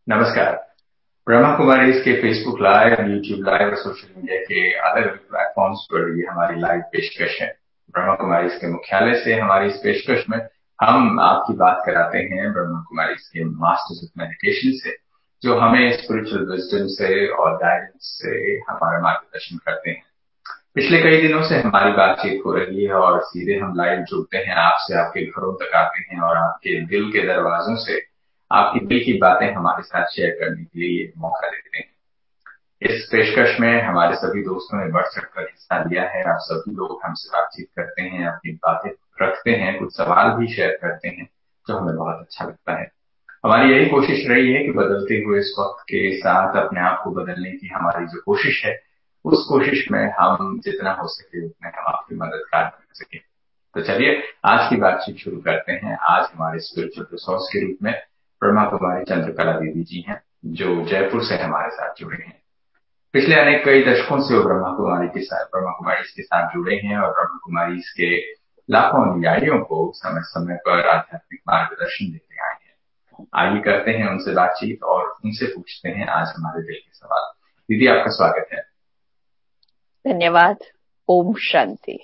नमस्कार। ब्रह्मा कुमारीज के Facebook live, YouTube live और सोशल मीडिया के अलग अलग प्लेटफॉर्म्स पर ये हमारी लाइव पेशकश है। ब्रह्मा कुमारीज के मुख्यालय से हमारी इस पेशकश में हम आपकी बात कराते हैं ब्रह्मा कुमारीज के मास्टर्स ऑफ मेडिटेशन से, जो हमें स्पिरिचुअल विजडम से और गाइडेंस से हमारा मार्गदर्शन करते हैं। पिछले कई दिनों से हमारी बातचीत हो रही है और सीधे हम लाइव जुड़ते हैं आपसे, आपके घरों तक आते हैं और आपके दिल के दरवाजों से आपकी दिल की बातें हमारे साथ शेयर करने के लिए ये मौका देते हैं। इस पेशकश में हमारे सभी दोस्तों ने बढ़ चढ़कर हिस्सा लिया है। आप सभी लोग हमसे बातचीत करते हैं, अपनी बातें रखते हैं, कुछ सवाल भी शेयर करते हैं, जो हमें बहुत अच्छा लगता है। हमारी यही कोशिश रही है कि बदलते हुए इस वक्त के साथ अपने आप को बदलने की हमारी जो कोशिश है, उस कोशिश में हम जितना हो सके उतने हम आपकी मददगार बन सके। तो चलिए आज की बातचीत शुरू करते हैं। आज हमारे स्पिरिचुअल रिसोर्स के रूप में ब्रह्मा कुमारी चंद्रकला दीदी जी हैं, जो जयपुर से हमारे साथ जुड़े हैं। पिछले अनेक कई दशकों से वो ब्रह्मा कुमारी के साथ जुड़े हैं और ब्रह्मा कुमारी के लाखों अनुयायियों को समय समय पर आध्यात्मिक मार्गदर्शन देते आए हैं। आइए करते हैं उनसे बातचीत और उनसे पूछते हैं आज हमारे दिल के सवाल। दीदी, आपका स्वागत है। धन्यवाद। ओम शांति।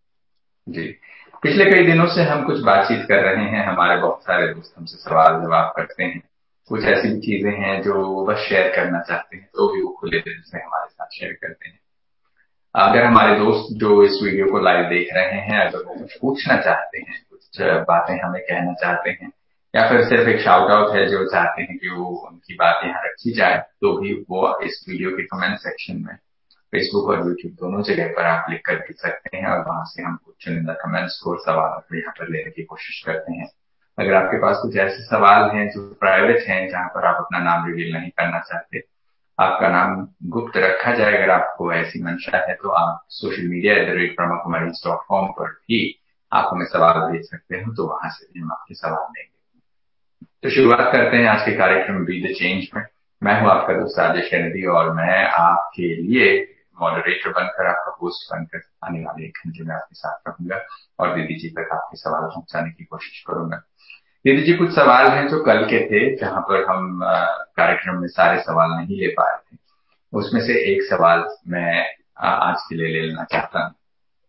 जी, पिछले कई दिनों से हम कुछ बातचीत कर रहे हैं। हमारे बहुत सारे दोस्त हमसे सवाल जवाब करते हैं। कुछ ऐसी भी चीजें हैं जो बस शेयर करना चाहते हैं तो भी वो खुले दिल से हमारे साथ शेयर करते हैं। अगर हमारे दोस्त जो इस वीडियो को लाइव देख रहे हैं, अगर वो कुछ पूछना चाहते हैं, कुछ बातें हमें कहना चाहते हैं, या फिर सिर्फ एक शाउट आउट है जो चाहते हैं कि वो उनकी बात यहाँ रखी जाए, तो भी वो इस वीडियो के कमेंट सेक्शन में फेसबुक और यूट्यूब दोनों जगह पर आप लिख कर भेज सकते हैं और वहां से हम कुछ चुनिंदा कमेंट्स को सवाल को यहाँ पर लेने की कोशिश करते हैं। अगर आपके पास कुछ ऐसे सवाल हैं जो प्राइवेट हैं, जहां पर आप अपना नाम रिवील नहीं करना चाहते, आपका नाम गुप्त रखा जाए, अगर आपको ऐसी मंशा है, तो आप सोशल मीडिया @brahmakumaris.com पर भी आप हमें सवाल भेज सकते हैं, तो वहां से भी हम आपके सवाल लेंगे। तो शुरुआत करते हैं आज के कार्यक्रम बी द चेंज में। मैं हूं आपका दोस्त राजेश कैनेडी और मैं आपके लिए मॉडरेटर बनकर, आपका होस्ट बनकर आने वाले 1 घंटे में आपके साथ रहूंगा और दीदी जी तक आपके सवाल पहुंचाने की कोशिश करूंगा। दीदी जी, कुछ सवाल हैं जो कल के थे, जहां पर हम कार्यक्रम में सारे सवाल नहीं ले पाए थे। उसमें से एक सवाल मैं आज के लिए ले लेना चाहता हूँ।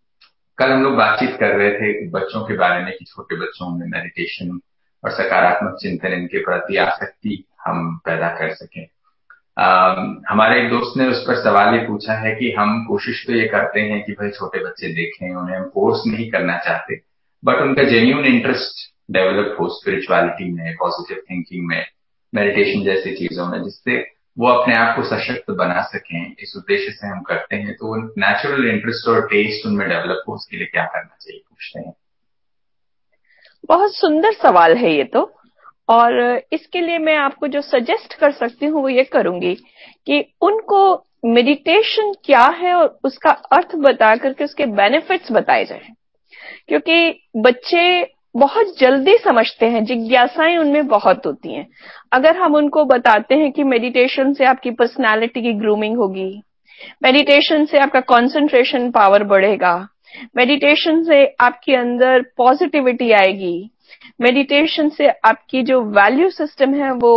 कल हम लोग बातचीत कर रहे थे बच्चों के बारे में कि छोटे बच्चों में मेडिटेशन और सकारात्मक चिंतन इनके प्रति आसक्ति हम पैदा कर सकें। हमारे एक दोस्त ने उस पर सवाल ये पूछा है कि हम कोशिश तो ये करते हैं कि भाई छोटे बच्चे देखें, उन्हें हम फोर्स नहीं करना चाहते, बट उनका जेन्युइन इंटरेस्ट डेवलप हो स्पिरिचुअलिटी में, पॉजिटिव थिंकिंग में, मेडिटेशन जैसी चीजों में, जिससे वो अपने आप को सशक्त बना सकें, इस उद्देश्य से हम करते हैं। तो नेचुरल इंटरेस्ट और टेस्ट उनमें डेवलप हो, उसके लिए क्या करना चाहिए, पूछते हैं। बहुत सुंदर सवाल है ये तो। और इसके लिए मैं आपको जो सजेस्ट कर सकती हूँ वो ये करूंगी कि उनको मेडिटेशन क्या है और उसका अर्थ बता करके उसके बेनिफिट्स बताए जाए, क्योंकि बच्चे बहुत जल्दी समझते हैं, जिज्ञासाएं उनमें बहुत होती हैं। अगर हम उनको बताते हैं कि मेडिटेशन से आपकी पर्सनालिटी की ग्रूमिंग होगी, मेडिटेशन से आपका कंसंट्रेशन पावर बढ़ेगा, मेडिटेशन से आपके अंदर पॉजिटिविटी आएगी, मेडिटेशन से आपकी जो वैल्यू सिस्टम है वो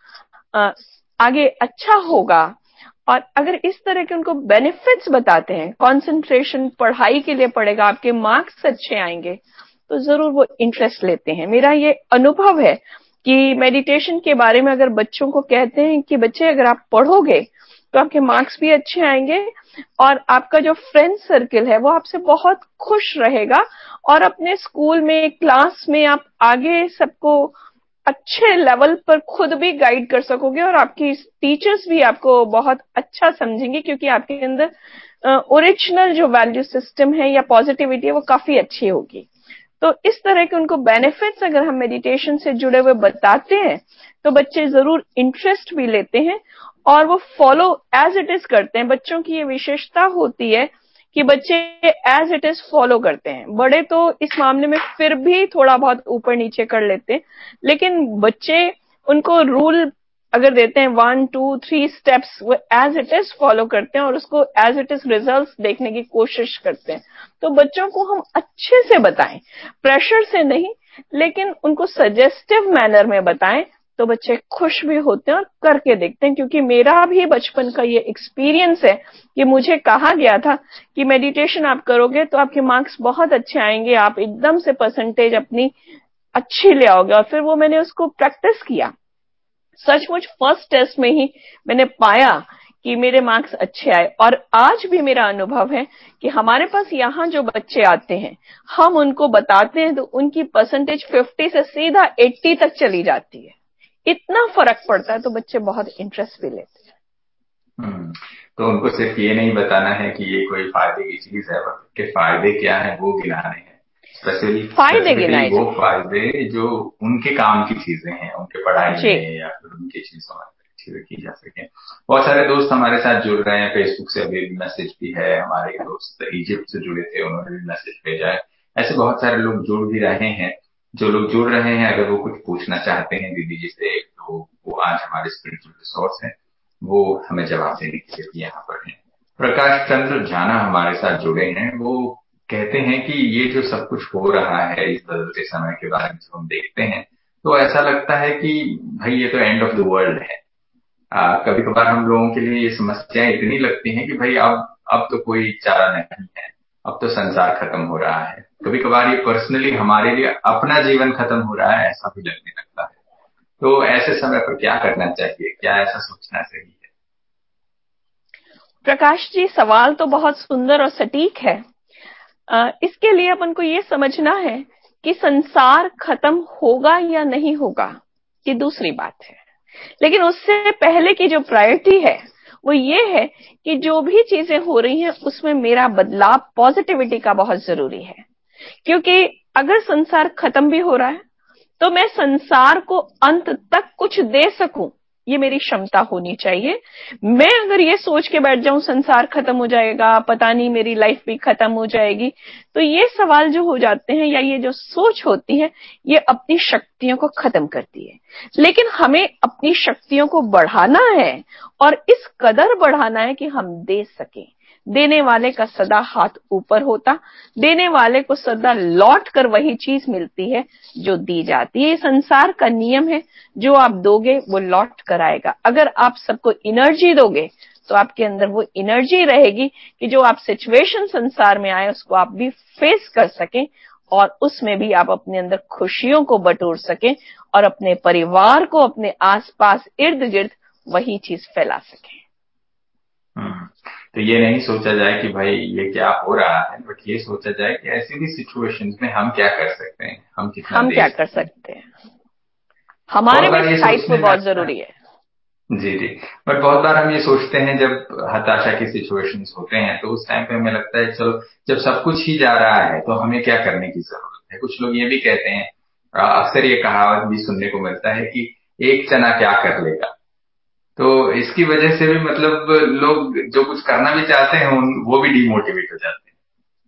आगे अच्छा होगा, और अगर इस तरह के उनको बेनिफिट्स बताते हैं, कंसंट्रेशन पढ़ाई के लिए पड़ेगा, आपके मार्क्स अच्छे आएंगे, तो जरूर वो इंटरेस्ट लेते हैं। मेरा ये अनुभव है कि मेडिटेशन के बारे में अगर बच्चों को कहते हैं कि बच्चे अगर आप पढ़ोगे तो आपके मार्क्स भी अच्छे आएंगे और आपका जो फ्रेंड सर्किल है वो आपसे बहुत खुश रहेगा, और अपने स्कूल में, क्लास में आप आगे सबको अच्छे लेवल पर खुद भी गाइड कर सकोगे और आपकी टीचर्स भी आपको बहुत अच्छा समझेंगे, क्योंकि आपके अंदर ओरिजिनल जो वैल्यू सिस्टम है या पॉजिटिविटी है वो काफी अच्छी होगी। तो इस तरह के उनको बेनिफिट्स अगर हम मेडिटेशन से जुड़े हुए बताते हैं तो बच्चे जरूर इंटरेस्ट भी लेते हैं और वो फॉलो एज इट इज करते हैं। बच्चों की ये विशेषता होती है कि बच्चे एज इट इज फॉलो करते हैं। बड़े तो इस मामले में फिर भी थोड़ा बहुत ऊपर नीचे कर लेते हैं, लेकिन बच्चे उनको रूल अगर देते हैं 1 2 3 स्टेप्स, वो एज इट इज फॉलो करते हैं और उसको एज इट इज रिजल्ट्स देखने की कोशिश करते हैं। तो बच्चों को हम अच्छे से बताएं, प्रेशर से नहीं, लेकिन उनको सजेस्टिव मैनर में बताएं, तो बच्चे खुश भी होते हैं और करके देखते हैं। क्योंकि मेरा भी बचपन का ये एक्सपीरियंस है कि मुझे कहा गया था कि मेडिटेशन आप करोगे तो आपके मार्क्स बहुत अच्छे आएंगे, आप एकदम से परसेंटेज अपनी अच्छी ले आओगे। और फिर वो मैंने उसको प्रैक्टिस किया। सचमुच फर्स्ट टेस्ट में ही मैंने पाया कि मेरे मार्क्स अच्छे आए। और आज भी मेरा अनुभव है कि हमारे पास यहाँ जो बच्चे आते हैं, हम उनको बताते हैं तो उनकी परसेंटेज 50 से सीधा 80 तक चली जाती है। इतना फर्क पड़ता है, तो बच्चे बहुत इंटरेस्ट भी लेते हम्म। तो उनको सिर्फ ये नहीं बताना है कि ये कोई फायदे की चीज है, बट उसके फायदे क्या है वो गिनाने हैं। हैं। फायदे स्पेसिफिकली गिनाए वो जाए। फायदे जो उनके काम की चीजें हैं, उनके पढ़ाई जी। में या फिर उनकी चीजों में चीजें की जा सके। बहुत सारे दोस्त हमारे साथ जुड़ रहे हैं, फेसबुक से अभी भी मैसेज भी है। हमारे दोस्त इजिप्ट से जुड़े थे, उन्होंने भी मैसेज भेजा है। ऐसे बहुत सारे लोग जुड़ भी रहे हैं। जो लोग जुड़ रहे हैं, अगर वो कुछ पूछना चाहते हैं दीदी जी से, तो वो आज हमारे स्पिरिचुअल रिसोर्स है, वो हमें जवाब देने के लिए भी यहाँ पर हैं। प्रकाश चंद्र झाना हमारे साथ जुड़े हैं। वो कहते हैं कि ये जो सब कुछ हो रहा है इस बदलते समय के बारे में जो हम देखते हैं, तो ऐसा लगता है कि भाई ये तो एंड ऑफ द वर्ल्ड है। कभी कभार हम लोगों के लिए ये समस्याएं इतनी लगती हैं कि भाई अब तो कोई चारा नहीं है, अब तो संसार खत्म हो रहा है। कभी कभार ये पर्सनली हमारे लिए अपना जीवन खत्म हो रहा है, ऐसा भी लगने लगता है। तो ऐसे समय पर क्या करना चाहिए, क्या ऐसा सोचना सही है? प्रकाश जी, सवाल तो बहुत सुंदर और सटीक है। इसके लिए अपन को ये समझना है कि संसार खत्म होगा या नहीं होगा, ये दूसरी बात है। लेकिन उससे पहले की जो प्रायोरिटी है वो ये है कि जो भी चीजें हो रही हैं उसमें मेरा बदलाव, पॉजिटिविटी का बहुत जरूरी है। क्योंकि अगर संसार खत्म भी हो रहा है तो मैं संसार को अंत तक कुछ दे सकूं, ये मेरी क्षमता होनी चाहिए। मैं अगर ये सोच के बैठ जाऊं संसार खत्म हो जाएगा, पता नहीं मेरी लाइफ भी खत्म हो जाएगी, तो ये सवाल जो हो जाते हैं या ये जो सोच होती है, ये अपनी शक्तियों को खत्म करती है। लेकिन हमें अपनी शक्तियों को बढ़ाना है, और इस कदर बढ़ाना है कि हम दे सकें। देने वाले का सदा हाथ ऊपर होता, देने वाले को सदा लौट कर वही चीज मिलती है जो दी जाती है। ये संसार का नियम है, जो आप दोगे वो लौट कर आएगा। अगर आप सबको एनर्जी दोगे तो आपके अंदर वो एनर्जी रहेगी कि जो आप सिचुएशन संसार में आए उसको आप भी फेस कर सकें, और उसमें भी आप अपने अंदर खुशियों को बटोर सकें, और अपने परिवार को, अपने आसपास इर्द गिर्द वही चीज फैला सकें। हम्म। तो ये नहीं सोचा जाए कि भाई ये क्या हो रहा है, बट ये सोचा जाए कि ऐसी भी सिचुएशंस में हम क्या कर सकते हैं, हम कितना हम दे क्या कर सकते हैं। सकते हैं, हमारे बहुत में बार ये स्थायित्व सोचने में बहुत आता है। जरूरी है। जी जी। बट बहुत बार हम ये सोचते हैं, जब हताशा की सिचुएशंस होते हैं तो उस टाइम पे हमें लगता है चलो, जब सब कुछ ही जा रहा है तो हमें क्या करने की जरूरत है। कुछ लोग ये भी कहते हैं, अक्सर ये कहावत भी सुनने को मिलता है कि एक चना क्या कर लेगा। तो इसकी वजह से भी मतलब लोग जो कुछ करना भी चाहते हैं वो भी डिमोटिवेट हो जाते हैं।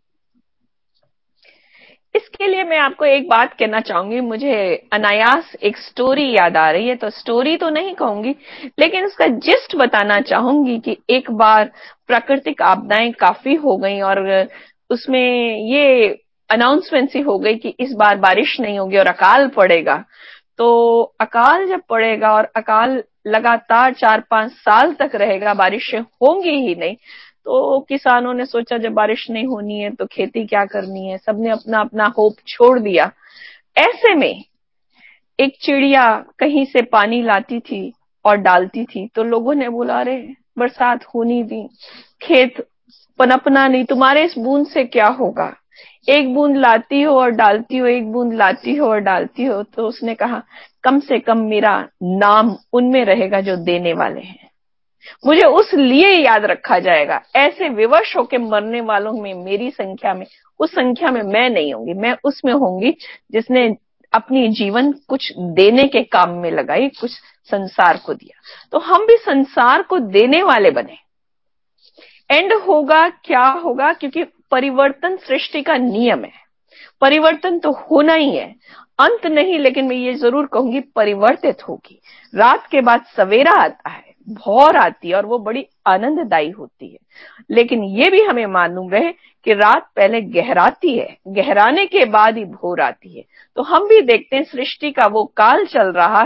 इसके लिए मैं आपको एक बात कहना चाहूंगी। मुझे अनायास एक स्टोरी याद आ रही है, तो स्टोरी तो नहीं कहूंगी, लेकिन उसका जिस्ट बताना चाहूंगी कि एक बार प्राकृतिक आपदाएं काफी हो गई, और उसमें ये अनाउंसमेंट सी हो गई कि इस बार बारिश नहीं होगी और अकाल पड़ेगा। तो अकाल जब पड़ेगा और अकाल लगातार 4-5 साल तक रहेगा, बारिशें होंगी ही नहीं, तो किसानों ने सोचा जब बारिश नहीं होनी है तो खेती क्या करनी है, सबने अपना अपना होप छोड़ दिया। ऐसे में एक चिड़िया कहीं से पानी लाती थी और डालती थी, तो लोगों ने बोला अरे बरसात होनी दी, खेत पनपना नहीं, तुम्हारे इस बूंद से क्या होगा, एक बूंद लाती हो और डालती हो, एक बूंद लाती हो और डालती हो। तो उसने कहा कम से कम मेरा नाम उनमें रहेगा जो देने वाले हैं, मुझे उस लिए याद रखा जाएगा। ऐसे विवश होकर मरने वालों में मेरी संख्या में, उस संख्या में मैं नहीं होंगी, मैं उसमें होंगी जिसने अपनी जीवन कुछ देने के काम में लगाई, कुछ संसार को दिया। तो हम भी संसार को देने वाले बने। एंड होगा क्या होगा, क्योंकि परिवर्तन सृष्टि का नियम है, परिवर्तन तो होना ही है। अंत नहीं, लेकिन मैं ये जरूर कहूंगी परिवर्तित होगी। रात के बाद सवेरा आता है, भौर आती है, और वो बड़ी आनंददायी होती है। लेकिन ये भी हमें मालूम रहे कि रात पहले गहराती है, गहराने के बाद ही भोर आती है। तो हम भी देखते हैं सृष्टि का वो काल चल रहा है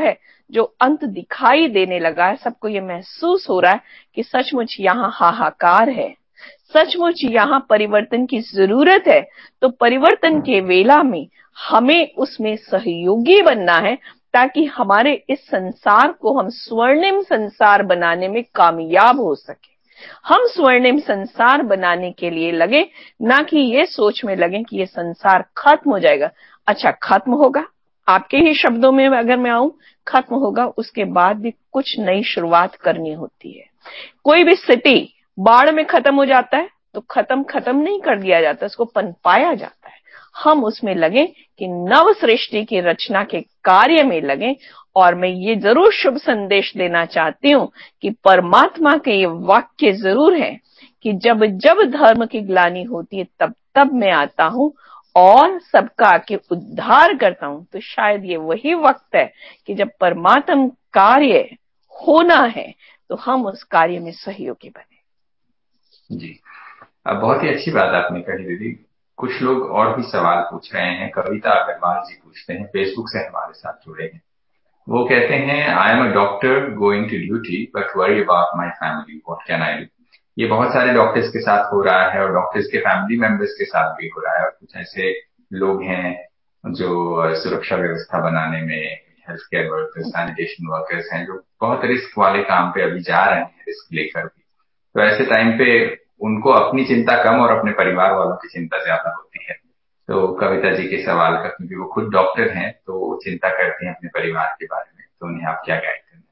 जो अंत दिखाई देने लगा है, सबको ये महसूस हो रहा है कि सचमुच यहाँ हाहाकार है, सचमुच यहाँ परिवर्तन की जरूरत है। तो परिवर्तन के वेला में हमें उसमें सहयोगी बनना है, ताकि हमारे इस संसार को हम स्वर्णिम संसार बनाने में कामयाब हो सके। हम स्वर्णिम संसार बनाने के लिए लगे, ना कि ये सोच में लगे कि ये संसार खत्म हो जाएगा। अच्छा, खत्म होगा, आपके ही शब्दों में अगर मैं आऊं, खत्म होगा, उसके बाद भी कुछ नई शुरुआत करनी होती है। कोई भी सिटी बाढ़ में खत्म हो जाता है तो खत्म नहीं कर दिया जाता, उसको पनपाया जाता है। हम उसमें लगे कि नव सृष्टि की रचना के कार्य में लगे। और मैं ये जरूर शुभ संदेश देना चाहती हूँ कि परमात्मा के ये वाक्य जरूर है कि जब जब धर्म की ग्लानि होती है तब तब मैं आता हूँ और सबका के उद्धार करता हूं। तो शायद ये वही वक्त है कि जब परमात्म कार्य होना है तो हम उस कार्य में सहयोगी बने। जी, अब बहुत ही अच्छी बात आपने कही दीदी। कुछ लोग और भी सवाल पूछ रहे हैं। कविता अग्रवाल जी पूछते हैं, फेसबुक से हमारे साथ जुड़े हैं। वो कहते हैं, I am a doctor going to duty but worry about my family, what can I do. ये बहुत सारे डॉक्टर्स के साथ हो रहा है और डॉक्टर्स के फैमिली मेंबर्स के साथ भी हो रहा है। और कुछ ऐसे लोग हैं जो सुरक्षा व्यवस्था बनाने में, health care workers, sanitation workers हैं, जो बहुत रिस्क वाले काम पे अभी जा रहे हैं, रिस्क लेकर भी। तो ऐसे टाइम पे उनको अपनी चिंता कम और अपने परिवार वालों की चिंता ज्यादा होती है। तो कविता जी के सवाल का, क्योंकि वो खुद डॉक्टर हैं तो वो चिंता करती हैं अपने परिवार के बारे में, तो उन्हें आप क्या गाइड करना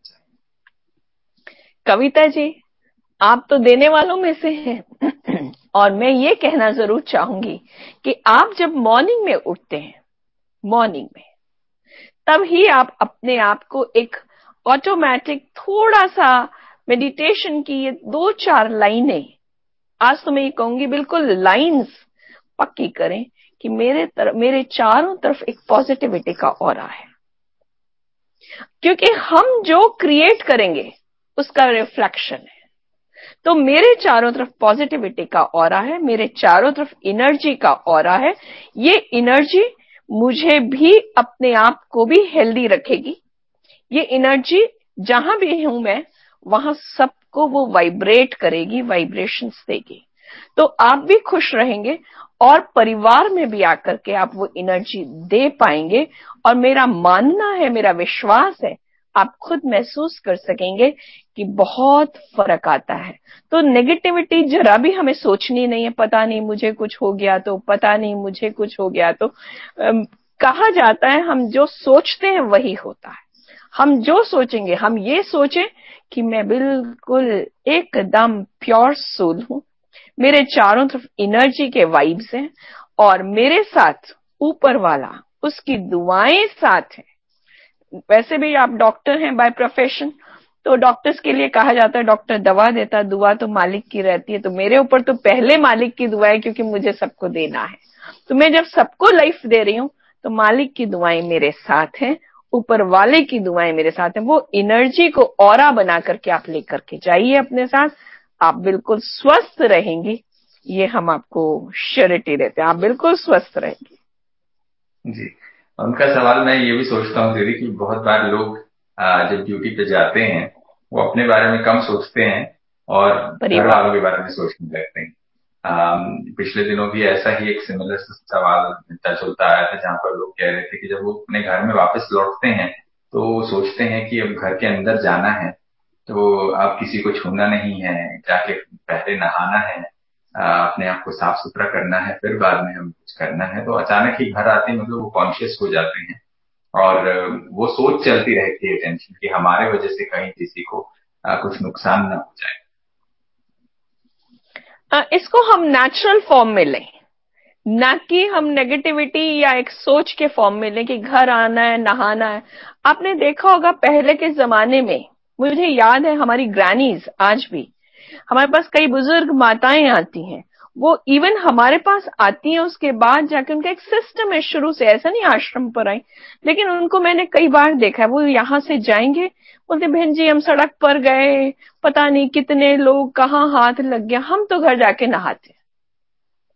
चाहेंगे? कविता जी, आप तो देने वालों में से हैं और मैं ये कहना जरूर चाहूंगी कि आप जब मॉर्निंग में उठते हैं, मॉर्निंग में, तब ही आप अपने आप को एक ऑटोमेटिक थोड़ा सा मेडिटेशन की ये 2-4 लाइनें, आज तो मैं ये कहूंगी बिल्कुल लाइंस पक्की करें कि मेरे चारों तरफ एक पॉजिटिविटी का ऑरा है। क्योंकि हम जो क्रिएट करेंगे उसका रिफ्लेक्शन है। तो मेरे चारों तरफ पॉजिटिविटी का ऑरा है, मेरे चारों तरफ एनर्जी का ऑरा है। ये एनर्जी मुझे भी अपने आप को भी हेल्दी रखेगी। ये एनर्जी जहां भी हूं मैं, वहां सबको वो वाइब्रेट करेगी, वाइब्रेशंस देगी। तो आप भी खुश रहेंगे और परिवार में भी आकर के आप वो एनर्जी दे पाएंगे। और मेरा मानना है, मेरा विश्वास है, आप खुद महसूस कर सकेंगे कि बहुत फर्क आता है। तो नेगेटिविटी जरा भी हमें सोचनी नहीं है। पता नहीं मुझे कुछ हो गया तो, पता नहीं मुझे कुछ हो गया तो। कहा जाता है हम जो सोचते हैं वही होता है। हम जो सोचेंगे, हम ये सोचें कि मैं बिल्कुल एकदम प्योर सोल हूं, मेरे चारों तरफ एनर्जी के वाइब्स हैं और मेरे साथ ऊपर वाला, उसकी दुआएं साथ हैं। वैसे भी आप डॉक्टर हैं बाय प्रोफेशन, तो डॉक्टर्स के लिए कहा जाता है डॉक्टर दवा देता, दुआ तो मालिक की रहती है। तो मेरे ऊपर तो पहले मालिक की दुआ है, क्योंकि मुझे सबको देना है। तो मैं जब सबको लाइफ दे रही हूं तो मालिक की दुआएं मेरे साथ हैं, ऊपर वाले की दुआएं मेरे साथ हैं। वो एनर्जी को ऑरा बना करके आप लेकर के जाइए अपने साथ, आप बिल्कुल स्वस्थ रहेंगी। ये हम आपको श्योरिटी देते हैं, आप बिल्कुल स्वस्थ रहेंगे। जी, उनका सवाल मैं ये भी सोचता हूँ दीदी कि बहुत बार लोग जब ड्यूटी पे जाते हैं वो अपने बारे में कम सोचते हैं और घर परिवार, वालों के बारे में सोचने लगते हैं। पिछले दिनों भी ऐसा ही एक सिमिलर सवाल मिलता जुलता आया था, जहाँ पर लोग कह रहे थे कि जब वो अपने घर में वापस लौटते हैं तो सोचते हैं कि अब घर के अंदर जाना है तो अब किसी को छूना नहीं है, जाके पहले नहाना है, अपने आप को साफ सुथरा करना है, फिर बाद में हम कुछ करना है। तो अचानक ही घर आते मतलब वो कॉन्शियस हो जाते हैं और वो सोच चलती रहती है, टेंशन की हमारे वजह से कहीं किसी को कुछ नुकसान ना हो जाए। इसको हम नेचुरल फॉर्म में लें, ना कि हम नेगेटिविटी या एक सोच के फॉर्म में लें कि घर आना है, नहाना है। आपने देखा होगा पहले के जमाने में, मुझे याद है हमारी ग्रैनीज, आज भी हमारे पास कई बुजुर्ग माताएं आती हैं, वो इवन हमारे पास आती हैं, उसके बाद जाके उनका एक सिस्टम है शुरू से, ऐसा नहीं आश्रम पर आई, लेकिन उनको मैंने कई बार देखा है। वो यहां से जाएंगे, बोलते बहन जी हम सड़क पर गए, पता नहीं कितने लोग कहाँ हाथ लग गया, हम तो घर जाके नहाते।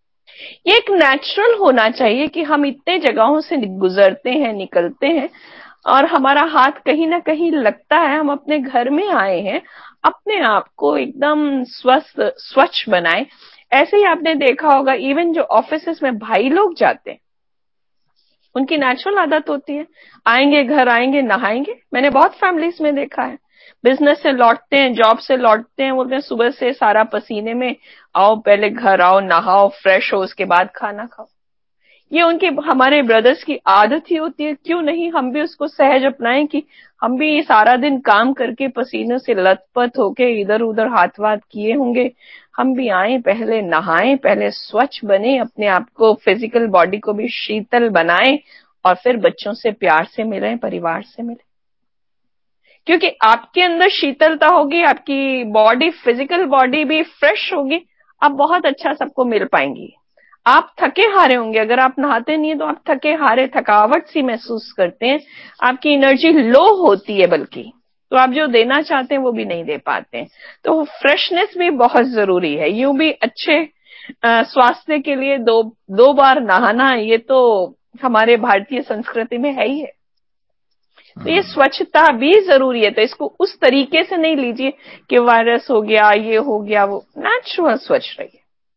ये एक नेचुरल होना चाहिए कि हम इतने जगहों से गुजरते हैं, निकलते हैं, और हमारा हाथ कहीं ना कहीं लगता है हम अपने घर में आए हैं, अपने आप को एकदम स्वस्थ स्वच्छ बनाए। ऐसे ही आपने देखा होगा इवन जो ऑफिसेस में भाई लोग जाते हैं, उनकी नेचुरल आदत होती है, आएंगे घर आएंगे नहाएंगे। मैंने बहुत फैमिलीज में देखा है, बिजनेस से लौटते हैं, जॉब से लौटते हैं, बोलते हैं सुबह से सारा पसीने में, आओ पहले घर आओ, नहाओ, फ्रेश हो, उसके बाद खाना खाओ। ये उनके हमारे ब्रदर्स की आदत ही होती है। क्यों नहीं हम भी उसको सहज अपनाएं कि हम भी सारा दिन काम करके पसीने से लथपथ होके इधर उधर हाथ वाथ किए होंगे, हम भी आए, पहले नहाएं, पहले स्वच्छ बने, अपने आप को फिजिकल बॉडी को भी शीतल बनाएं, और फिर बच्चों से प्यार से मिलें, परिवार से मिलें। क्योंकि आपके अंदर शीतलता होगी, आपकी बॉडी, फिजिकल बॉडी भी फ्रेश होगी, आप बहुत अच्छा सबको मिल पाएंगी। आप थके हारे होंगे, अगर आप नहाते नहीं है तो आप थके हारे, थकावट सी महसूस करते हैं, आपकी एनर्जी लो होती है, बल्कि तो आप जो देना चाहते हैं वो भी नहीं दे पाते हैं। तो फ्रेशनेस भी बहुत जरूरी है। यूं भी अच्छे स्वास्थ्य के लिए दो दो बार नहाना, ये तो हमारे भारतीय संस्कृति में है ही है। तो ये स्वच्छता भी जरूरी है। तो इसको उस तरीके से नहीं लीजिए कि वायरस हो गया, ये हो गया, वो नेचुरल स्वच्छ रहिए,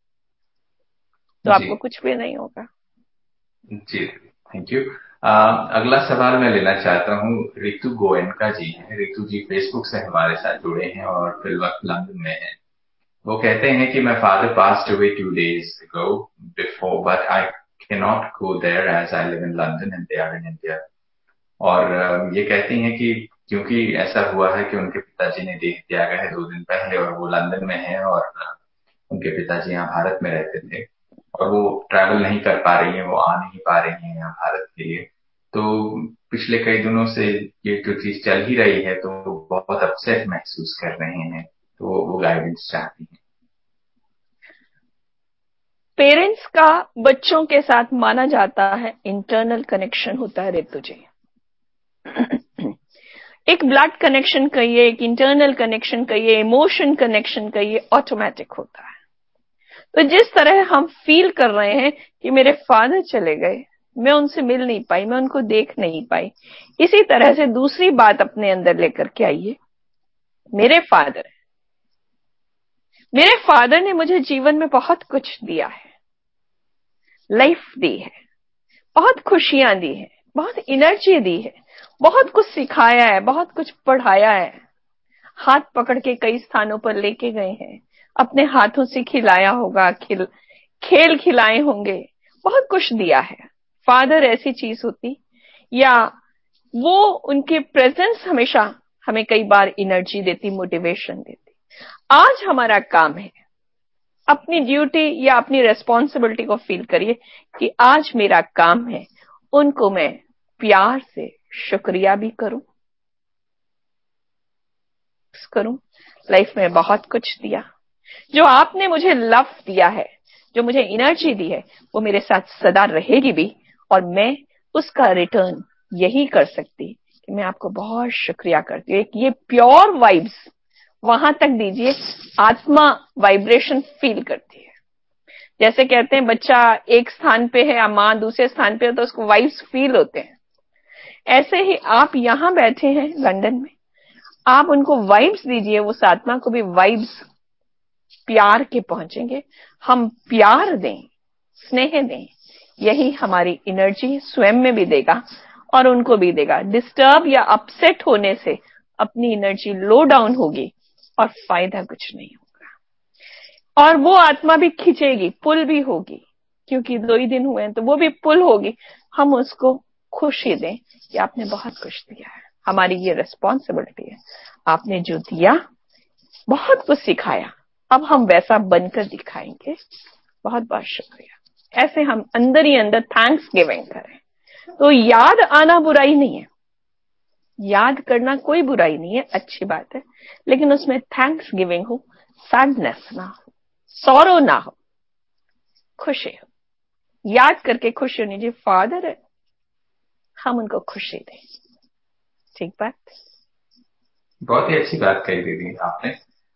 तो जी आपको कुछ भी नहीं होगा। जी, थैंक यू। अगला सवाल मैं लेना चाहता हूँ, रितु गोयनका जी हैं। रितु जी फेसबुक से हमारे साथ जुड़े हैं और फिल वक्त लंदन में हैं। वो कहते हैं कि my father passed away 2 days ago before, but I cannot go there as I live in London and they are in India. और ये कहती हैं कि क्योंकि ऐसा हुआ है कि उनके पिताजी ने देह त्यागा है 2 दिन पहले और वो लंदन में है, और उनके पिताजी यहाँ भारत में रहते थे और वो ट्रैवल नहीं कर पा रही हैं, वो आ नहीं पा रही हैं यहाँ भारत के लिए। तो पिछले कई दिनों से ये जो चीज चल ही रही है तो वो बहुत अपसेट महसूस कर रहे हैं, तो वो गाइडेंस चाहती हैं। पेरेंट्स का बच्चों के साथ माना जाता है इंटरनल कनेक्शन होता है ऋतु जी। एक ब्लड कनेक्शन कहिए, एक इंटरनल कनेक्शन कहिए, इमोशन कनेक्शन कहिए, ऑटोमेटिक होता है। तो जिस तरह हम फील कर रहे हैं कि मेरे फादर चले गए, मैं उनसे मिल नहीं पाई, मैं उनको देख नहीं पाई, इसी तरह से दूसरी बात अपने अंदर लेकर के आइए। मेरे फादर, मेरे फादर ने मुझे जीवन में बहुत कुछ दिया है, लाइफ दी है, बहुत खुशियां दी है, बहुत एनर्जी दी है, बहुत कुछ सिखाया है, बहुत कुछ पढ़ाया है, हाथ पकड़ के कई स्थानों पर लेके गए हैं, अपने हाथों से खिलाया होगा, खेल खिलाए होंगे, बहुत कुछ दिया है। फादर ऐसी चीज होती, या वो उनके प्रेजेंस हमेशा हमें कई बार एनर्जी देती, मोटिवेशन देती। आज हमारा काम है, अपनी ड्यूटी या अपनी रेस्पॉन्सिबिलिटी को फील करिए कि आज मेरा काम है उनको मैं प्यार से शुक्रिया भी करूं। लाइफ में बहुत कुछ दिया, जो आपने मुझे लव दिया है, जो मुझे एनर्जी दी है, वो मेरे साथ सदा रहेगी भी, और मैं उसका रिटर्न यही कर सकती कि मैं आपको बहुत शुक्रिया करती हूँ। एक ये प्योर वाइब्स वहां तक दीजिए, आत्मा वाइब्रेशन फील करती है। जैसे कहते हैं बच्चा एक स्थान पे है या माँ दूसरे स्थान पे है तो उसको वाइब्स फील होते हैं, ऐसे ही आप यहां बैठे हैं लंदन में, आप उनको वाइब्स दीजिए, उस आत्मा को भी वाइब्स प्यार के पहुंचेंगे। हम प्यार दें, स्नेह दें, यही हमारी एनर्जी स्वयं में भी देगा और उनको भी देगा। डिस्टर्ब या अपसेट होने से अपनी एनर्जी लो डाउन होगी और फायदा कुछ नहीं होगा। और वो आत्मा भी खिंचेगी, पुल भी होगी, क्योंकि 2 ही दिन हुए हैं तो वो भी पुल होगी। हम उसको खुशी दें कि आपने बहुत कुछ दिया है, हमारी ये रिस्पॉन्सिबिलिटी है। आपने जो दिया, बहुत कुछ सिखाया, अब हम वैसा बनकर दिखाएंगे। बहुत बहुत शुक्रिया। ऐसे हम अंदर ही अंदर थैंक्स गिविंग करें। तो याद आना बुराई नहीं है, याद करना कोई बुराई नहीं है, अच्छी बात है, लेकिन उसमें थैंक्स गिविंग हो, सैडनेस ना हो, सॉरो ना हो, खुशी हो। याद करके खुशी होनी चाहिए, फादर है, हम उनको खुशी दें। ठीक बात। बहुत ही अच्छी बात कही दीदी आपने।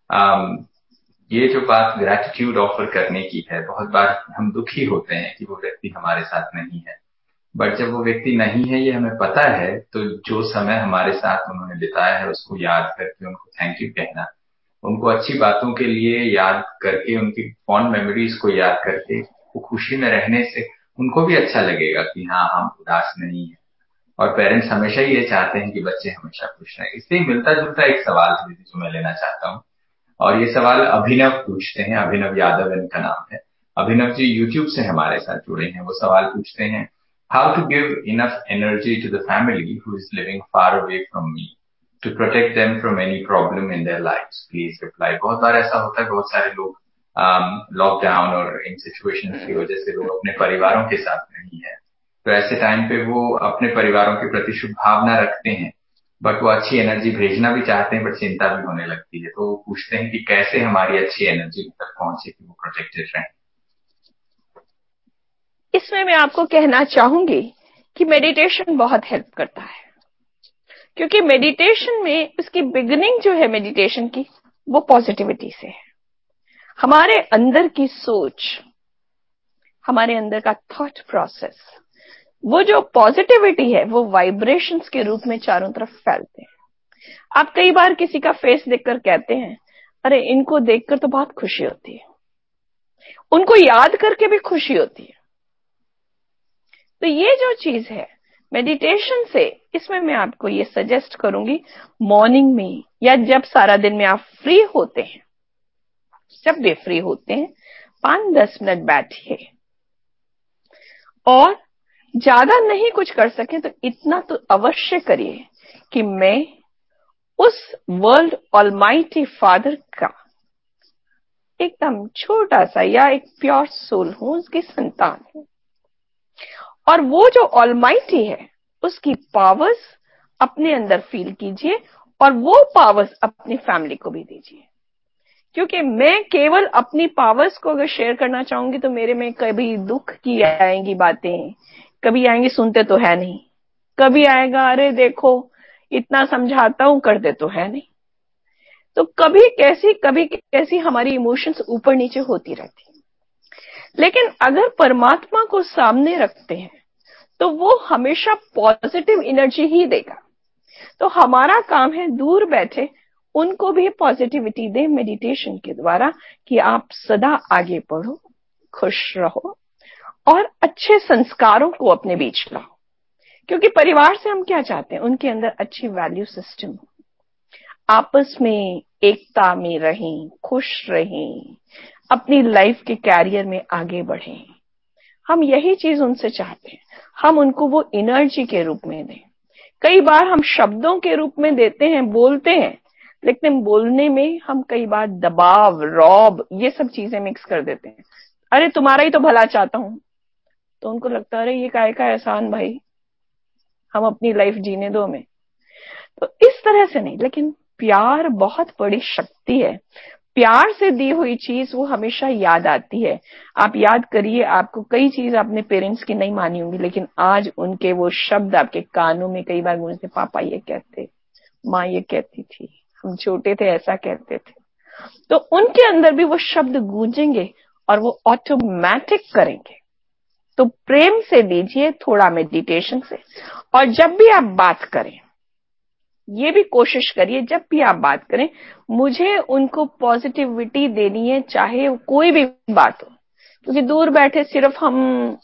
ये जो बात ग्रैटिट्यूड ऑफर करने की है, बहुत बार हम दुखी होते हैं कि वो व्यक्ति हमारे साथ नहीं है, बट जब वो व्यक्ति नहीं है ये हमें पता है, तो जो समय हमारे साथ उन्होंने बिताया है उसको याद करके उनको थैंक यू कहना, उनको अच्छी बातों के लिए याद करके, उनकी फॉन्ड मेमोरीज को याद करके वो खुशी में रहने से उनको भी अच्छा लगेगा कि हाँ, हम उदास नहीं है। और पेरेंट्स हमेशा ही ये चाहते हैं कि बच्चे हमेशा खुश रहें। इसलिए मिलता जुलता एक सवाल है दीदी जो मैं लेना चाहता हूँ, और ये सवाल अभिनव पूछते हैं। अभिनव यादव इनका नाम है। अभिनव जी यूट्यूब से हमारे साथ जुड़े हैं। वो सवाल पूछते हैं, how to give enough energy to the family who is living far away from me to protect them from any problem in their lives, please reply. बहुत बार ऐसा होता है, बहुत सारे लोग लॉकडाउन और इन सिचुएशंस की वजह से लोग अपने परिवारों के साथ नहीं है, तो ऐसे टाइम पे वो अपने परिवारों के प्रति शुभ भावना रखते हैं, बट वो अच्छी एनर्जी भेजना भी चाहते हैं, बट चिंता भी होने लगती है। तो वो पूछते हैं कि कैसे हमारी अच्छी एनर्जी तक पहुंचे कि वो प्रोटेक्टेड रहें। इसमें मैं आपको कहना चाहूंगी कि मेडिटेशन बहुत हेल्प करता है, क्योंकि मेडिटेशन में उसकी बिगिनिंग जो है मेडिटेशन की, वो पॉजिटिविटी से है। हमारे अंदर की सोच, हमारे अंदर का थॉट प्रोसेस, वो जो पॉजिटिविटी है वो वाइब्रेशंस के रूप में चारों तरफ फैलते हैं। आप कई बार किसी का फेस देखकर कहते हैं, अरे इनको देखकर तो बहुत खुशी होती है, उनको याद करके भी खुशी होती है। तो ये जो चीज है मेडिटेशन से, इसमें मैं आपको ये सजेस्ट करूंगी, मॉर्निंग में या जब सारा दिन में आप फ्री होते हैं, जब भी फ्री होते हैं, 5-10 मिनट बैठिए। और ज्यादा नहीं कुछ कर सके तो इतना तो अवश्य करिए कि मैं उस वर्ल्ड ऑलमाइटी फादर का एकदम छोटा सा या एक प्योर सोल हूं, उसकी संतान हूं। और वो जो ऑलमाइटी है उसकी पावर्स अपने अंदर फील कीजिए, और वो पावर्स अपनी फैमिली को भी दीजिए। क्योंकि मैं केवल अपनी पावर्स को अगर शेयर करना चाहूंगी तो मेरे में कभी दुख की आएंगी बातें, कभी आएंगी सुनते तो है नहीं, कभी आएगा अरे देखो इतना समझाता हूं करते तो है नहीं। तो कभी कैसी हमारी इमोशंस ऊपर नीचे होती रहती है। लेकिन अगर परमात्मा को सामने रखते हैं तो वो हमेशा पॉजिटिव एनर्जी ही देगा। तो हमारा काम है दूर बैठे उनको भी पॉजिटिविटी दे मेडिटेशन के द्वारा, कि आप सदा आगे बढ़ो, खुश रहो और अच्छे संस्कारों को अपने बीच लाओ। क्योंकि परिवार से हम क्या चाहते हैं, उनके अंदर अच्छी वैल्यू सिस्टम हो, आपस में एकता में रहें, खुश रहें, अपनी लाइफ के कैरियर में आगे बढ़ें। हम यही चीज उनसे चाहते हैं, हम उनको वो एनर्जी के रूप में दें। कई बार हम शब्दों के रूप में देते हैं, बोलते हैं, लेकिन बोलने में हम कई बार दबाव, रौब, ये सब चीजें मिक्स कर देते हैं। अरे तुम्हारा ही तो भला चाहता हूं, तो उनको लगता है अरे ये काय का एहसान भाई, हम अपनी लाइफ जीने दो हमें। तो इस तरह से नहीं, लेकिन प्यार बहुत बड़ी शक्ति है। प्यार से दी हुई चीज वो हमेशा याद आती है। आप याद करिए, आपको कई चीज अपने पेरेंट्स की नहीं मानी होंगी, लेकिन आज उनके वो शब्द आपके कानों में कई बार गूंजते, पापा ये कहते, माँ ये कहती थी, हम छोटे थे ऐसा कहते थे। तो उनके अंदर भी वो शब्द गूंजेंगे और वो ऑटोमेटिक करेंगे। तो प्रेम से दीजिए, थोड़ा मेडिटेशन से। और जब भी आप बात करें, ये भी कोशिश करिए जब भी आप बात करें, मुझे उनको पॉजिटिविटी देनी है, चाहे कोई भी बात हो। क्योंकि दूर बैठे सिर्फ हम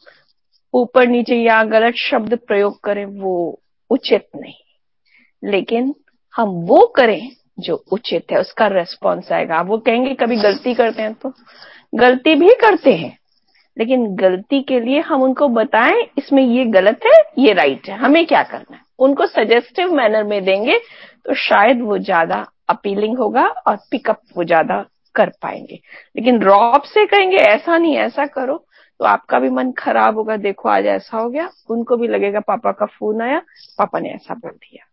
ऊपर नीचे या गलत शब्द प्रयोग करें वो उचित नहीं। लेकिन हम वो करें जो उचित है, उसका रेस्पॉन्स आएगा। वो कहेंगे कभी गलती करते हैं, तो गलती भी करते हैं, लेकिन गलती के लिए हम उनको बताएं इसमें ये गलत है, ये राइट है, हमें क्या करना है, उनको सजेस्टिव मैनर में देंगे तो शायद वो ज्यादा अपीलिंग होगा और पिकअप वो ज्यादा कर पाएंगे। लेकिन रॉब से कहेंगे ऐसा नहीं ऐसा करो, तो आपका भी मन खराब होगा, देखो आज ऐसा हो गया, उनको भी लगेगा पापा का फोन आया, पापा ने ऐसा बोल दिया।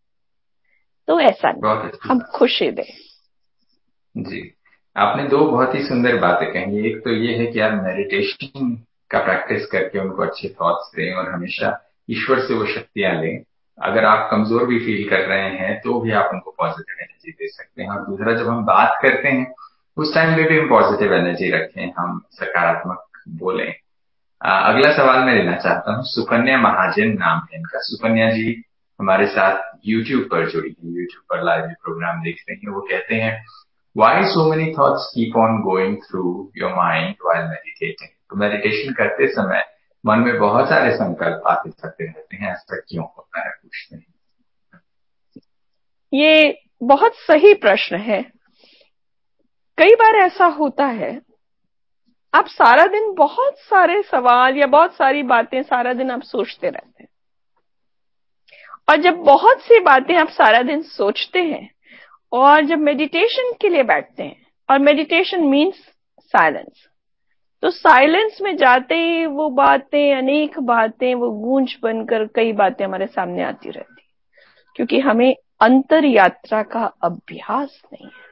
तो ऐसा नहीं, बहुत अच्छी हम बात खुशी दें। जी। आपने दो बहुत ही सुंदर बातें कही। एक तो ये है कि आप मेडिटेशन का प्रैक्टिस करके उनको अच्छे थॉट्स दें और हमेशा ईश्वर से वो शक्तियां लें। अगर आप कमजोर भी फील कर रहे हैं तो भी आप उनको पॉजिटिव एनर्जी दे सकते हैं। और दूसरा, जब हम बात करते हैं उस टाइम में भी हम पॉजिटिव एनर्जी रखें, हम सकारात्मक बोलें। अगला सवाल मैं लेना चाहता हूँ। सुकन्या महाजन नाम है इनका। सुकन्या जी हमारे साथ यूट्यूब पर जुड़ी है, यूट्यूब पर लाइव प्रोग्राम देखते हैं। वो कहते हैं, why so many thoughts keep on going through your mind while meditating. तो मेडिटेशन करते समय मन में बहुत सारे संकल्प आते जाते रहते हैं, ऐसा क्यों होता है, पूछते हैं। ये बहुत सही प्रश्न है। कई बार ऐसा होता है, आप सारा दिन बहुत सारे सवाल या बहुत सारी बातें सारा दिन आप सोचते रहते हैं, और जब बहुत सी बातें आप सारा दिन सोचते हैं और जब मेडिटेशन के लिए बैठते हैं, और मेडिटेशन मीन्स साइलेंस, तो साइलेंस में जाते ही वो बातें, अनेक बातें, वो गूंज बनकर कई बातें हमारे सामने आती रहती, क्योंकि हमें अंतर यात्रा का अभ्यास नहीं है।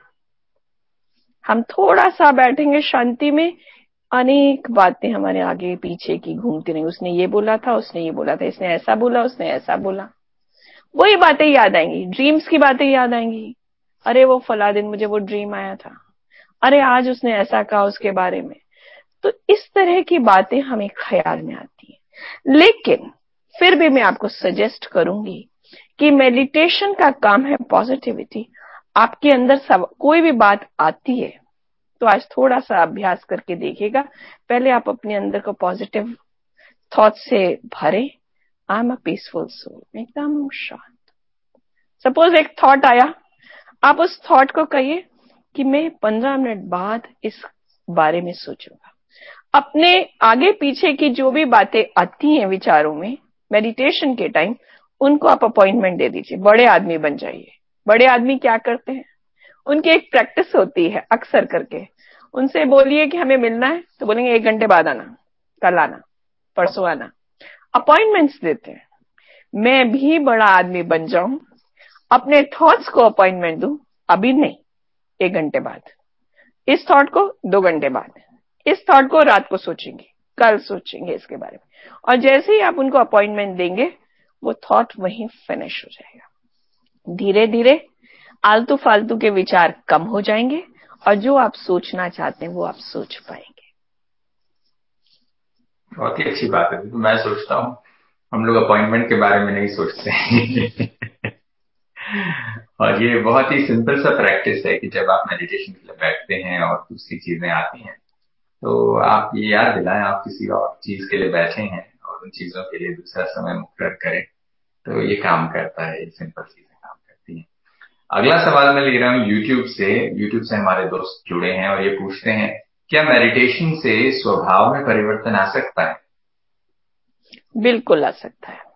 हम थोड़ा सा बैठेंगे शांति में, अनेक बातें हमारे आगे पीछे की घूमती रहेंगी। उसने ये बोला था, उसने ये बोला था, इसने ऐसा बोला, उसने ऐसा बोला, वही बातें याद आएंगी। ड्रीम्स की बातें याद आएंगी। अरे वो फला दिन मुझे वो ड्रीम आया था, अरे आज उसने ऐसा कहा उसके बारे में। तो इस तरह की बातें हमें ख्याल में आती है। लेकिन फिर भी मैं आपको सजेस्ट करूंगी कि मेडिटेशन का काम है पॉजिटिविटी। आपके अंदर कोई भी बात आती है तो आज थोड़ा सा अभ्यास करके देखिएगा। पहले आप अपने अंदर को पॉजिटिव थॉट से भरे। I am a peaceful soul, एकदम शांत। सपोज एक थॉट आया, आप उस थॉट को कहिए कि मैं 15 मिनट बाद इस बारे में सोचूंगा। अपने आगे पीछे की जो भी बातें आती हैं विचारों में मेडिटेशन के टाइम, उनको आप अपॉइंटमेंट दे दीजिए। बड़े आदमी बन जाइए। बड़े आदमी क्या करते हैं, उनकी एक प्रैक्टिस होती है अक्सर करके। उनसे बोलिए कि हमें मिलना है, तो बोलेंगे 1 घंटे बाद आना, कल आना, परसों आना। अपॉइंटमेंट्स देते हैं। मैं भी बड़ा आदमी बन जाऊं, अपने थॉट्स को अपॉइंटमेंट दूं, अभी नहीं, 1 घंटे बाद, इस थॉट को 2 घंटे बाद, इस थॉट को रात को सोचेंगे, कल सोचेंगे इसके बारे में। और जैसे ही आप उनको अपॉइंटमेंट देंगे, वो थॉट वहीं फिनिश हो जाएगा। धीरे धीरे आलतू फालतू के विचार कम हो जाएंगे, और जो आप सोचना चाहते हैं वो आप सोच पाएंगे। बहुत ही अच्छी बात है। तो मैं सोचता हूँ हम लोग अपॉइंटमेंट के बारे में नहीं सोचते हैं। और ये बहुत ही सिंपल सा प्रैक्टिस है कि जब आप मेडिटेशन के लिए बैठते हैं और दूसरी चीजें आती हैं, तो आप ये याद दिलाएं आप किसी और चीज के लिए बैठे हैं और उन चीजों के लिए दूसरा समय मुकर्रर करें, तो ये काम करता है। ये सिंपल चीजें काम करती हैं। अगला सवाल मैं ले रहा हूँ यूट्यूब से। यूट्यूब से हमारे दोस्त जुड़े हैं और ये पूछते हैं, क्या मेडिटेशन से स्वभाव में परिवर्तन आ सकता है? बिल्कुल आ सकता है।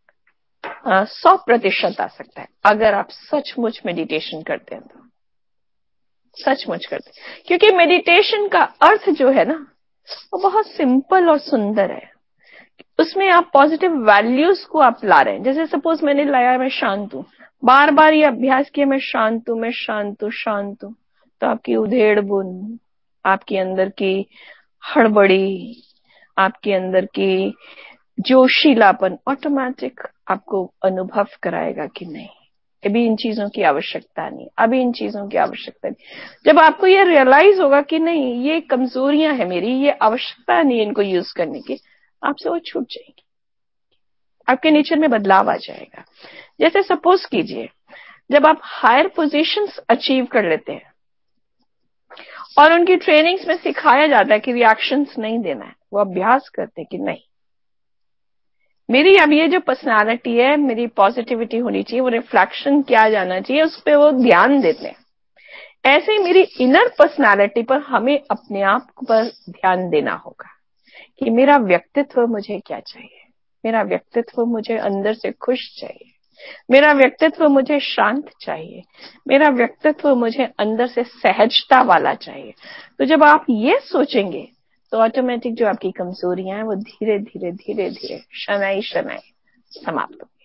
100% आ सकता है, अगर आप सचमुच मेडिटेशन करते हैं तो। सचमुच करते हैं, क्योंकि मेडिटेशन का अर्थ जो है ना, वो बहुत सिंपल और सुंदर है। उसमें आप पॉजिटिव वैल्यूज को आप ला रहे हैं। जैसे सपोज मैंने लाया, मैं शांत हूं, बार बार ये अभ्यास किया, मैं शांत हूं, मैं शांत हूं, शांत हूं, तो आपकी उधेड़ बुन, आपके अंदर की हड़बड़ी, आपके अंदर की जोशीलापन ऑटोमेटिक आपको अनुभव कराएगा कि नहीं, अभी इन चीजों की आवश्यकता नहीं, अभी इन चीजों की आवश्यकता नहीं। जब आपको ये रियलाइज होगा कि नहीं, ये कमजोरियां हैं मेरी, ये आवश्यकता नहीं इनको यूज करने की, आपसे वो छूट जाएगी। आपके नेचर में बदलाव आ जाएगा। जैसे सपोज कीजिए, जब आप हायर पोजीशंस अचीव कर लेते हैं और उनकी ट्रेनिंग्स में सिखाया जाता है कि रिएक्शंस नहीं देना है, वो अभ्यास करते हैं कि नहीं, मेरी अब ये जो पर्सनालिटी है, मेरी पॉजिटिविटी होनी चाहिए, वो रिफ्लेक्शन किया जाना चाहिए, उस पर वो ध्यान देते हैं। ऐसे ही मेरी इनर पर्सनालिटी पर हमें अपने आप पर ध्यान देना होगा कि मेरा व्यक्तित्व मुझे क्या चाहिए। मेरा व्यक्तित्व मुझे अंदर से खुश चाहिए, मेरा व्यक्तित्व मुझे शांत चाहिए, मेरा व्यक्तित्व मुझे अंदर से सहजता वाला चाहिए। तो जब आप ये सोचेंगे तो ऑटोमेटिक जो आपकी कमजोरियां हैं वो धीरे धीरे धीरे धीरे शनाई शनाई समाप्त होगी।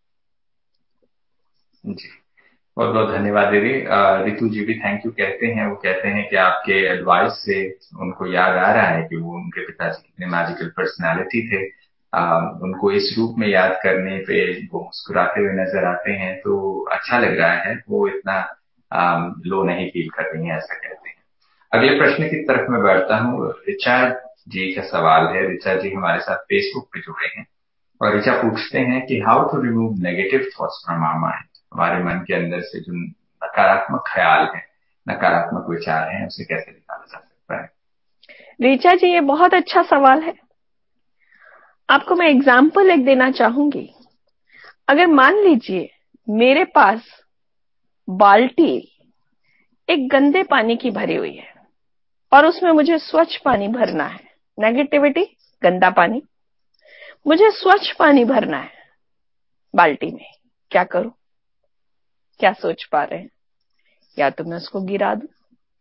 जी, बहुत बहुत धन्यवाद दीदी। रितु जी भी थैंक यू कहते हैं। वो कहते हैं कि आपके एडवाइस से उनको याद आ रहा है कि वो उनके पिताजी कितने मैजिकल पर्सनालिटी थे। उनको इस रूप में याद करने पे वो मुस्कुराते हुए नजर आते हैं, तो अच्छा लग रहा है। वो इतना लो नहीं फील कर रही हैं, ऐसा कहते हैं। अगले प्रश्न की तरफ मैं बढ़ता हूँ। रिचार्ड जी का सवाल है। ऋचा जी हमारे साथ फेसबुक पे जुड़े हैं और ऋचा पूछते हैं कि how to remove negative thoughts from our mind. हमारे मन के अंदर से जो नकारात्मक ख्याल है, नकारात्मक विचार हैं, उसे कैसे निकाला जा सकता है। ऋचा जी, ये बहुत अच्छा सवाल है। आपको मैं एग्जाम्पल एक देना चाहूंगी। अगर मान लीजिए मेरे पास बाल्टी एक गंदे पानी की भरी हुई है और उसमें मुझे स्वच्छ पानी भरना है। नेगेटिविटी, गंदा पानी, मुझे स्वच्छ पानी भरना है बाल्टी में। क्या करूं? क्या सोच पा रहे हैं? या तो मैं उसको गिरा दूं,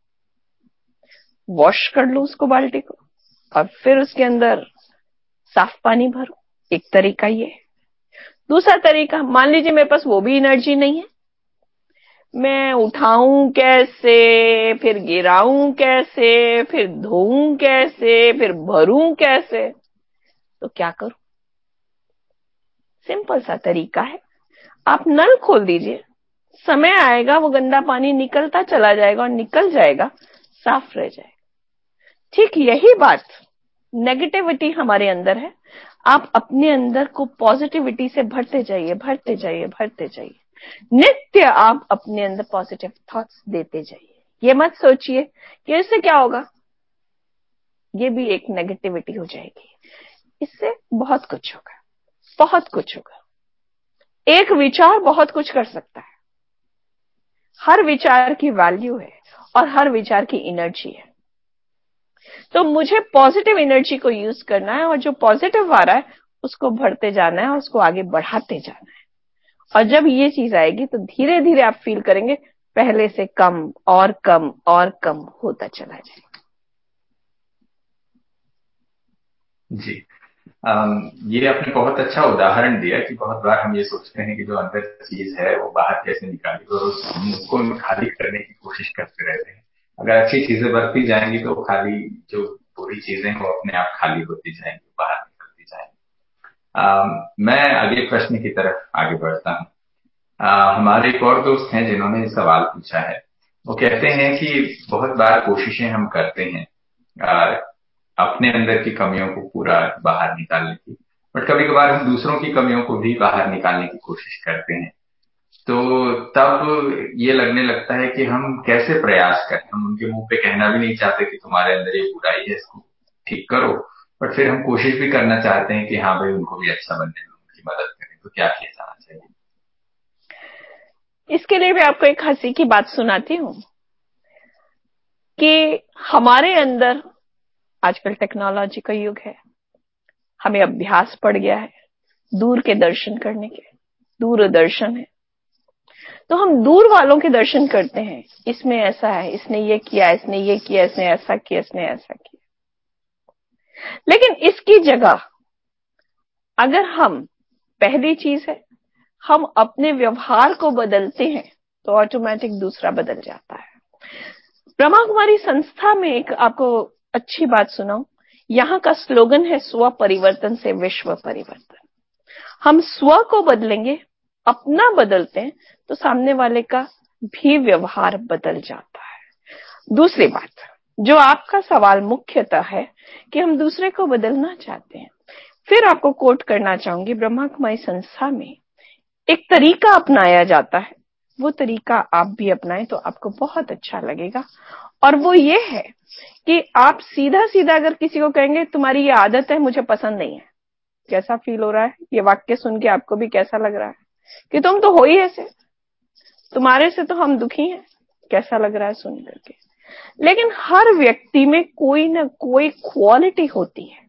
वॉश कर लूं उसको बाल्टी को, और फिर उसके अंदर साफ पानी भरूं। एक तरीका ये है। दूसरा तरीका, मान लीजिए मेरे पास वो भी एनर्जी नहीं है, मैं उठाऊं कैसे, फिर गिराऊं कैसे, फिर धोऊं कैसे, फिर भरूं कैसे, तो क्या करूं? सिंपल सा तरीका है। आप नल खोल दीजिए, समय आएगा वो गंदा पानी निकलता चला जाएगा और निकल जाएगा, साफ रह जाएगा। ठीक यही बात नेगेटिविटी हमारे अंदर है। आप अपने अंदर को पॉजिटिविटी से भरते जाइए, भरते जाइए, भरते जाइए। नित्य आप अपने अंदर पॉजिटिव थॉट्स देते जाइए। ये मत सोचिए कि इससे क्या होगा, ये भी एक नेगेटिविटी हो जाएगी। इससे बहुत कुछ होगा, बहुत कुछ होगा। एक विचार बहुत कुछ कर सकता है। हर विचार की वैल्यू है और हर विचार की एनर्जी है। तो मुझे पॉजिटिव एनर्जी को यूज करना है और जो पॉजिटिव आ रहा है उसको भरते जाना है और उसको आगे बढ़ाते जाना है। और जब ये चीज आएगी तो धीरे धीरे आप फील करेंगे पहले से कम और कम और कम होता चला जाएगा। जी, ये आपने बहुत अच्छा उदाहरण दिया कि बहुत बार हम ये सोचते हैं कि जो अंदर चीज है वो बाहर कैसे निकाली, और हम उसको खाली करने की कोशिश करते रहते हैं। अगर अच्छी चीजें बढ़ती जाएंगी तो खाली जो बुरी चीजें हैं वो अपने आप खाली होती जाएंगी, बाहर निकलती जाएंगी। मैं अगले प्रश्न की तरफ आगे बढ़ता हूँ। हमारे एक और दोस्त हैं जिन्होंने ये सवाल पूछा है। वो कहते हैं कि बहुत बार कोशिशें हम करते हैं अपने अंदर की कमियों को पूरा बाहर निकालने की, बट कभी कभार हम दूसरों की कमियों को भी बाहर निकालने की कोशिश करते हैं। तो तब ये लगने लगता है कि हम कैसे प्रयास करें। हम उनके मुंह पे कहना भी नहीं चाहते कि तुम्हारे अंदर ये बुराई है, इसको ठीक करो, बट फिर हम कोशिश भी करना चाहते हैं कि हाँ भाई उनको भी अच्छा बनने में उनकी मदद करें। तो क्या किया जाना चाहिए? इसके लिए मैं आपको एक हंसी की बात सुनाती हूँ कि हमारे अंदर आजकल टेक्नोलॉजी का युग है। हमें अभ्यास पड़ गया है दूर के दर्शन करने के। दूरदर्शन है तो हम दूर वालों के दर्शन करते हैं। इसमें ऐसा है, इसने ये किया, इसने ये किया, इसने ऐसा किया, इसने ऐसा किया। लेकिन इसकी जगह अगर हम, पहली चीज है, हम अपने व्यवहार को बदलते हैं तो ऑटोमेटिक दूसरा बदल जाता है। ब्रह्मा कुमारी संस्था में एक आपको अच्छी बात सुनाऊं। यहाँ का स्लोगन है स्व परिवर्तन से विश्व परिवर्तन। हम स्व को बदलेंगे, अपना बदलते हैं तो सामने वाले का भी व्यवहार बदल जाता है। दूसरी बात, जो आपका सवाल मुख्यतः है कि हम दूसरे को बदलना चाहते हैं, फिर आपको कोट करना चाहूंगी। ब्रह्मा कुमारी संस्था में एक तरीका अपनाया जाता है, वो तरीका आप भी अपनाएं तो आपको बहुत अच्छा लगेगा। और वो ये है कि आप सीधा सीधा अगर किसी को कहेंगे तुम्हारी ये आदत है, मुझे पसंद नहीं है, कैसा फील हो रहा है? ये वाक्य सुन के आपको भी कैसा लग रहा है कि तुम तो हो ही ऐसे, तुम्हारे से तो हम दुखी हैं? कैसा लग रहा है सुन करके? लेकिन हर व्यक्ति में कोई ना कोई क्वालिटी होती है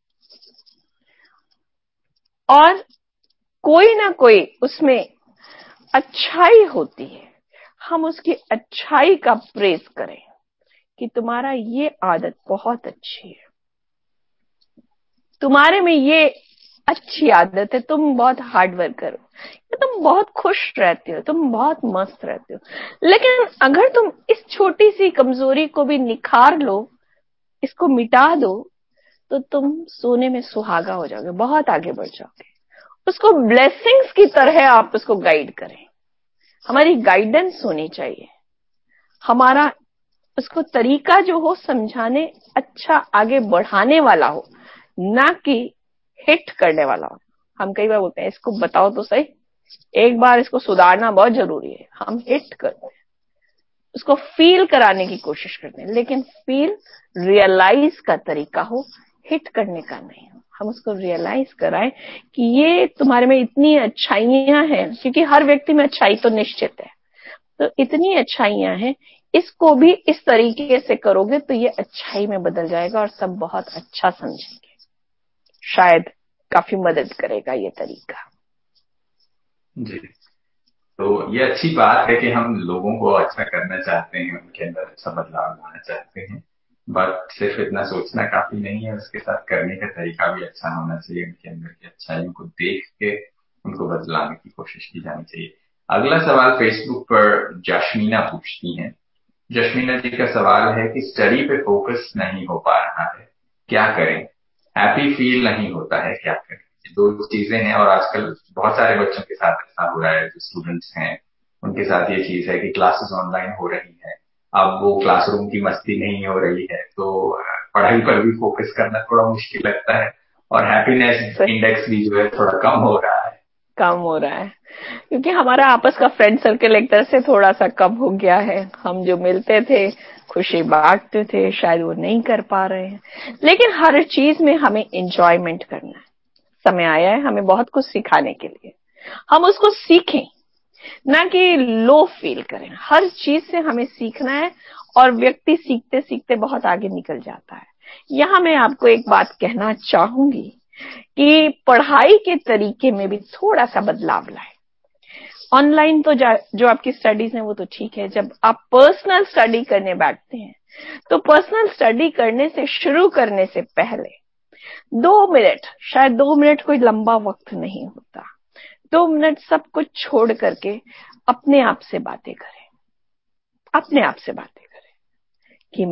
और कोई ना कोई उसमें अच्छाई होती है। हम उसकी अच्छाई का प्रेज करें कि तुम्हारा ये आदत बहुत अच्छी है, तुम्हारे में ये अच्छी आदत है, तुम बहुत हार्ड वर्कर हो, तुम बहुत खुश रहते हो, तुम बहुत मस्त रहते हो। लेकिन अगर तुम इस छोटी सी कमजोरी को भी निखार लो, इसको मिटा दो, तो तुम सोने में सुहागा हो जाओगे, बहुत आगे बढ़ जाओगे। उसको ब्लेसिंग्स की तरह आप उसको गाइड करें। हमारी गाइडेंस होनी चाहिए, हमारा उसको तरीका जो हो समझाने, अच्छा आगे बढ़ाने वाला हो, ना कि हिट करने वाला हो। हम कई बार बोलते हैं इसको बताओ तो सही, एक बार इसको सुधारना बहुत जरूरी है। हम हिट करते हैं, उसको फील कराने की कोशिश करते हैं, लेकिन फील रियलाइज का तरीका हो, हिट करने का नहीं हो। हम उसको रियलाइज कराएं कि ये तुम्हारे में इतनी अच्छाइयां हैं, क्योंकि हर व्यक्ति में अच्छाई तो निश्चित है, तो इतनी अच्छाइयां हैं, इसको भी इस तरीके से करोगे तो ये अच्छाई में बदल जाएगा और सब बहुत अच्छा समझेंगे। शायद काफी मदद करेगा ये तरीका। जी, तो ये अच्छी बात है कि हम लोगों को अच्छा करना चाहते हैं, उनके अंदर अच्छा बदलाव लाना चाहते हैं, बट सिर्फ इतना सोचना काफी नहीं है, उसके साथ करने का तरीका भी अच्छा होना चाहिए। उनके अंदर की अच्छाइयों को देख के उनको बदलाने की कोशिश की जानी चाहिए। अगला सवाल फेसबुक पर जशमीना पूछती हैं। जशमीना जी का सवाल है कि स्टडी पे फोकस नहीं हो पा रहा है, क्या करें? हैप्पी फील नहीं होता है, क्या करें? दो चीजें हैं, और आजकल बहुत सारे बच्चों के साथ ऐसा हो रहा है, जो स्टूडेंट्स हैं उनके साथ ये चीज है कि क्लासेस ऑनलाइन हो रही है, अब वो क्लासरूम की मस्ती नहीं हो रही है, तो पढ़ाई पर भी फोकस करना थोड़ा मुश्किल लगता है, और हैप्पीनेस इंडेक्स भी जो है थोड़ा कम हो रहा है, क्योंकि हमारा आपस का फ्रेंड सर्कल एक तरह से थोड़ा सा कम हो गया है। हम जो मिलते थे, खुशी बांटते थे, शायद वो नहीं कर पा रहे हैं। लेकिन हर चीज में हमें एंजॉयमेंट करना है। समय आया है हमें बहुत कुछ सिखाने के लिए, हम उसको सीखें, ना कि लो फील करें। हर चीज से हमें सीखना है, और व्यक्ति सीखते सीखते बहुत आगे निकल जाता है। यहाँ मैं आपको एक बात कहना चाहूंगी कि पढ़ाई के तरीके में भी थोड़ा सा बदलाव लाए। ऑनलाइन तो जो आपकी स्टडीज है वो तो ठीक है, जब आप पर्सनल स्टडी करने बैठते हैं तो पर्सनल स्टडी करने से शुरू करने से पहले 2 मिनट, शायद 2 मिनट कोई लंबा वक्त नहीं होता, 2 मिनट सब कुछ छोड़ करके अपने आप से बातें करें। अपने आप से बातें करें कि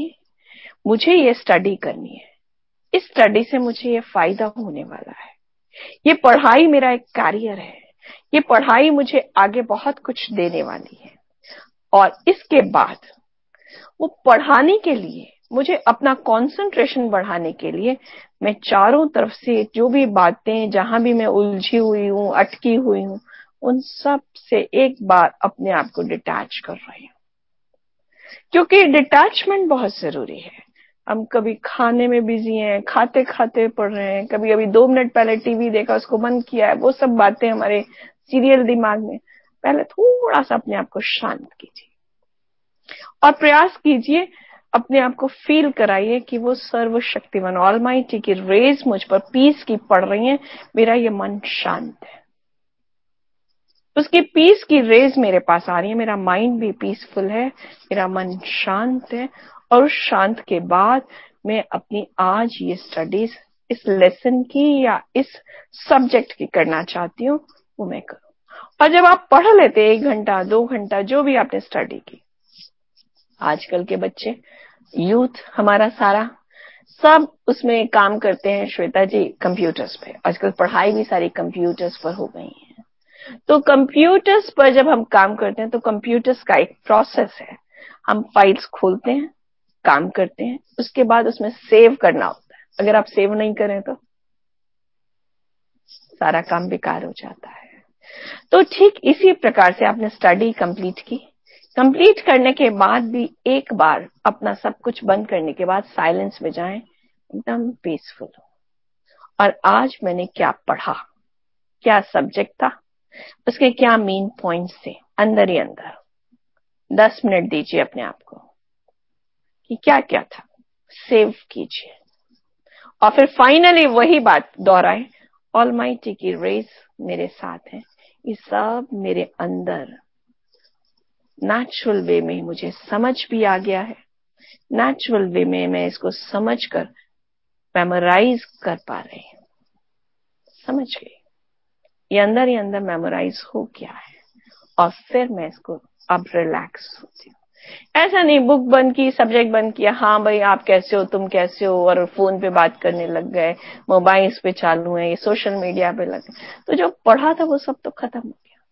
मुझे ये स्टडी करनी है, इस स्टडी से मुझे ये फायदा होने वाला है, ये पढ़ाई मेरा एक कैरियर है, ये पढ़ाई मुझे आगे बहुत कुछ देने वाली है। और इसके बाद वो पढ़ाने के लिए, मुझे अपना कंसंट्रेशन बढ़ाने के लिए, मैं चारों तरफ से जो भी बातें, जहां भी मैं उलझी हुई हूं, अटकी हुई हूं, उन सब से एक बार अपने आप को डिटैच कर रही हूं, क्योंकि डिटैचमेंट बहुत जरूरी है। हम कभी खाने में बिजी हैं, खाते खाते पढ़ रहे हैं, कभी अभी 2 मिनट पहले टीवी देखा, उसको बंद किया है, वो सब बातें हमारे सीरियल दिमाग में। पहले थोड़ा सा अपने आप को शांत कीजिए और प्रयास कीजिए, अपने आप को फील कराइए कि वो सर्वशक्तिमान ऑलमाइटी की रेज मुझ पर पीस की पड़ रही है, मेरा ये मन शांत है, उसकी पीस की रेज मेरे पास आ रही है, मेरा माइंड भी पीसफुल है, मेरा मन शांत है। और उस शांत के बाद मैं अपनी आज ये स्टडीज, इस लेसन की या इस सब्जेक्ट की करना चाहती हूँ, वो मैं करूँ। और जब आप पढ़ लेते 1 घंटा 2 घंटा जो भी आपने स्टडी की, आजकल के बच्चे, यूथ हमारा सारा, सब उसमें काम करते हैं श्वेता जी, कंप्यूटर्स पे। आजकल पढ़ाई भी सारी कंप्यूटर्स पर हो गई है, तो कंप्यूटर्स पर जब हम काम करते हैं तो कंप्यूटर्स का एक प्रोसेस है, हम फाइल्स खोलते हैं, काम करते हैं, उसके बाद उसमें सेव करना होता है। अगर आप सेव नहीं करें तो सारा काम बेकार हो जाता है। तो ठीक इसी प्रकार से आपने स्टडी कंप्लीट की, कंप्लीट करने के बाद भी एक बार अपना सब कुछ बंद करने के बाद साइलेंस में जाएं, एकदम पीसफुल हो, और आज मैंने क्या पढ़ा, क्या सब्जेक्ट था, उसके क्या मेन पॉइंट्स थे, अंदर ही अंदर 10 मिनट दीजिए अपने आप को कि क्या क्या था, सेव कीजिए, और फिर फाइनली वही बात दोहराए, ऑलमाइटी की रेस मेरे साथ है, ये सब मेरे अंदर नेचुरल वे में मुझे समझ भी आ गया है, नेचुरल वे में मैं इसको समझ कर मेमोराइज कर पा रही हूँ। समझ गई, ये अंदर ही अंदर मेमोराइज हो गया है, और फिर मैं इसको अब रिलैक्स होती हूँ। ऐसा नहीं बुक बंद की, सब्जेक्ट बंद किया, हाँ भाई आप कैसे हो, तुम कैसे हो, और फोन पे बात करने लग गए, मोबाइल्स पे चालू है, ये सोशल मीडिया पे लग गए, तो जो पढ़ा था वो सब तो खत्म हो गया।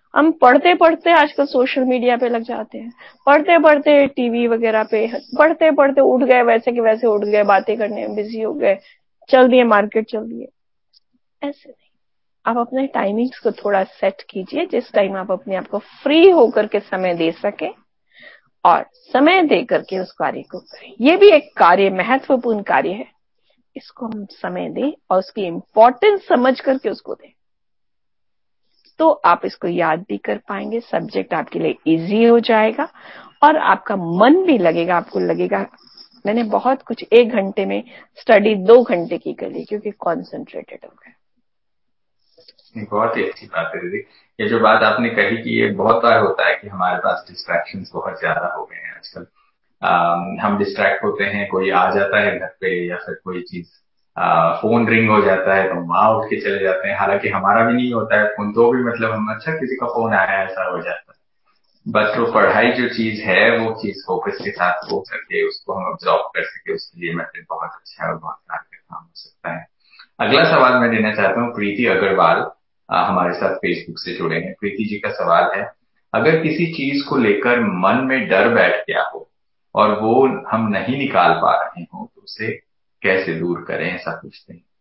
हम पढ़ते पढ़ते आजकल सोशल मीडिया पे लग जाते हैं, पढ़ते पढ़ते टीवी वगैरह पे, पढ़ते पढ़ते उठ गए, वैसे के वैसे उठ गए, बातें करने में बिजी हो गए, चल दिए मार्केट, चल दिए। ऐसे नहीं, आप अपने टाइमिंग्स को थोड़ा सेट कीजिए, जिस टाइम आप अपने आप को फ्री होकर के समय दे सके, और समय दे करके उस कार्य को करें। ये भी एक कार्य, महत्वपूर्ण कार्य है, इसको हम समय दें और उसकी इंपॉर्टेंस समझ करके उसको दें, तो आप इसको याद भी कर पाएंगे, सब्जेक्ट आपके लिए इजी हो जाएगा और आपका मन भी लगेगा, आपको लगेगा मैंने बहुत कुछ 1 घंटे में स्टडी 2 घंटे की कर ली, क्योंकि कॉन्सेंट्रेटेड हो गया। बहुत ही अच्छी बात है दीदी। ये जो बात आपने कही कि ये बहुत बार होता है कि हमारे पास डिस्ट्रैक्शंस बहुत ज्यादा हो गए हैं आजकल। हम डिस्ट्रैक्ट होते हैं, कोई आ जाता है घर पे या फिर कोई चीज, फोन रिंग हो जाता है तो हम वहां उठ के चले जाते हैं, हालांकि हमारा भी नहीं होता है फोन, तो भी मतलब हम अच्छा किसी का फोन आया है ऐसा हो जाता है। बट वो पढ़ाई जो चीज है वो चीज फोकस के साथ हो करके उसको हम ऑब्जॉर्व कर सके, उसके लिए मेथड बहुत अच्छा है और बहुत कारगर काम हो सकता है। अगला सवाल मैं देना चाहता हूँ प्रीति अग्रवाल, हमारे साथ फेसबुक से जुड़े हैं। प्रीति जी का सवाल है, अगर किसी चीज को लेकर मन में डर बैठ गया हो और वो हम नहीं निकाल पा रहे हो तो उसे कैसे दूर करें, ऐसा पूछते हैं।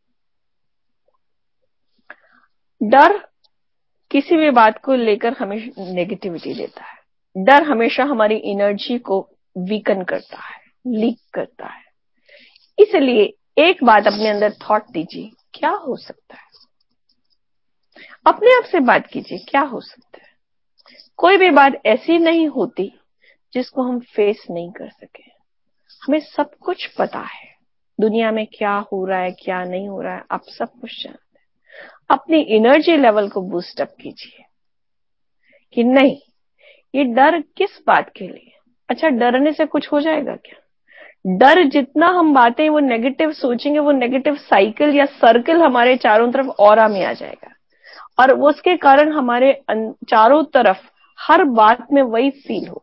डर किसी भी बात को लेकर हमें नेगेटिविटी देता है। डर हमेशा हमारी एनर्जी को वीकन करता है, लीक करता है। इसलिए एक बात अपने अंदर थॉट दीजिए, क्या हो सकता है। अपने आप से बात कीजिए, क्या हो सकता है। कोई भी बात ऐसी नहीं होती जिसको हम फेस नहीं कर सके। हमें सब कुछ पता है, दुनिया में क्या हो रहा है क्या नहीं हो रहा है, आप सब कुछ जानते हैं। अपनी एनर्जी लेवल को बूस्ट अप कीजिए कि नहीं, ये डर किस बात के लिए। अच्छा, डरने से कुछ हो जाएगा क्या? डर जितना हम बातें वो नेगेटिव सोचेंगे, वो नेगेटिव साइकिल या सर्कल हमारे चारों तरफ ऑरा में आ जाएगा और उसके कारण हमारे चारों तरफ हर बात में वही फील होगा।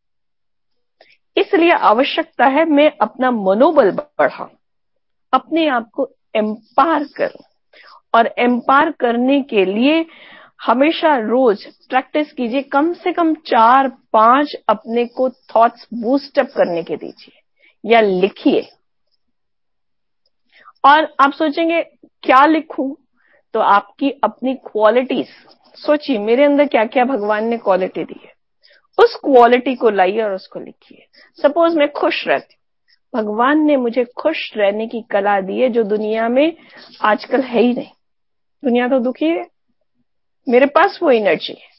इसलिए आवश्यकता है मैं अपना मनोबल बढ़ाऊं, अपने आप को एम्पावर करूं, और एम्पावर करने के लिए हमेशा रोज प्रैक्टिस कीजिए। कम से कम 4-5 अपने को थॉट्स बूस्ट अप करने के दीजिए या लिखिए। और आप सोचेंगे क्या लिखूं, तो आपकी अपनी क्वालिटीज सोचिए, मेरे अंदर क्या क्या भगवान ने क्वालिटी दी है, उस क्वालिटी को लाइए और उसको लिखिए। सपोज मैं खुश रहती हूं, भगवान ने मुझे खुश रहने की कला दी है जो दुनिया में आजकल है ही नहीं। दुनिया तो दुखी है, मेरे पास वो एनर्जी है।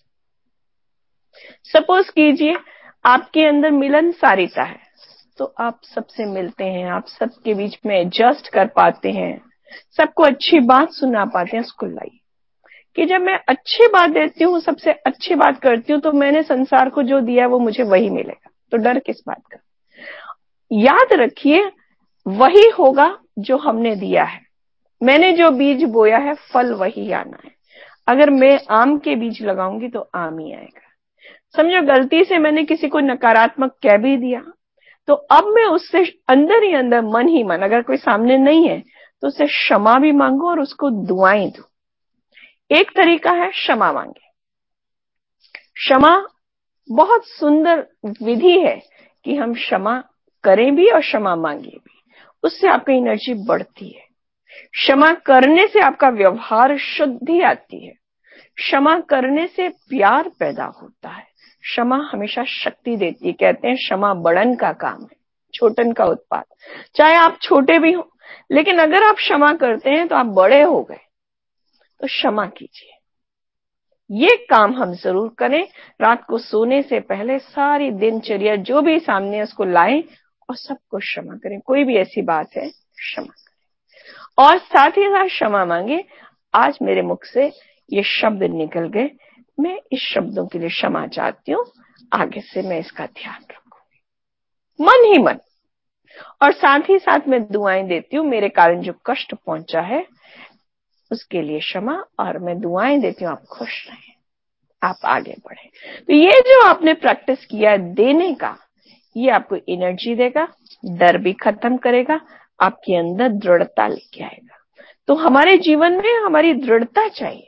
सपोज कीजिए आपके अंदर मिलनसारिता है, तो आप सबसे मिलते हैं, आप सबके बीच में एडजस्ट कर पाते हैं, सबको अच्छी बात सुना पाते हैं। उसको लाइए कि जब मैं अच्छी बात देती हूँ, सबसे अच्छी बात करती हूँ, तो मैंने संसार को जो दिया है वो मुझे वही मिलेगा। तो डर किस बात का। याद रखिए वही होगा जो हमने दिया है। मैंने जो बीज बोया है फल वही आना है। अगर मैं आम के बीज लगाऊंगी तो आम ही आएगा। समझो गलती से मैंने किसी को नकारात्मक कह भी दिया, तो अब मैं उससे अंदर ही अंदर मन ही मन, अगर कोई सामने नहीं है तो उससे क्षमा भी मांगो और उसको दुआएं दो। एक तरीका है क्षमा मांगे। क्षमा बहुत सुंदर विधि है कि हम क्षमा करें भी और क्षमा मांगे भी, उससे आपकी एनर्जी बढ़ती है। क्षमा करने से आपका व्यवहार शुद्धि आती है। क्षमा करने से प्यार पैदा होता है। क्षमा हमेशा शक्ति देती है। कहते हैं क्षमा बड़न का काम है, छोटन का उत्पाद। चाहे आप छोटे भी हो, लेकिन अगर आप क्षमा करते हैं तो आप बड़े हो गए। तो क्षमा कीजिए, ये काम हम जरूर करें। रात को सोने से पहले सारी दिनचर्या जो भी सामने है उसको लाएं और सबको क्षमा करें। कोई भी ऐसी बात है क्षमा करें और साथ ही साथ क्षमा मांगे। आज मेरे मुख से ये शब्द निकल गए, मैं इस शब्दों के लिए क्षमा चाहती हूँ, आगे से मैं इसका ध्यान रखूंगी, मन ही मन। और साथ ही साथ मैं दुआएं देती हूँ, मेरे कारण जो कष्ट पहुंचा है उसके लिए क्षमा, और मैं दुआएं देती हूँ आप खुश रहें, आप आगे बढ़े। तो ये जो आपने प्रैक्टिस किया है देने का, ये आपको एनर्जी देगा, डर भी खत्म करेगा, आपके अंदर दृढ़ता लेके आएगा। तो हमारे जीवन में हमारी दृढ़ता चाहिए,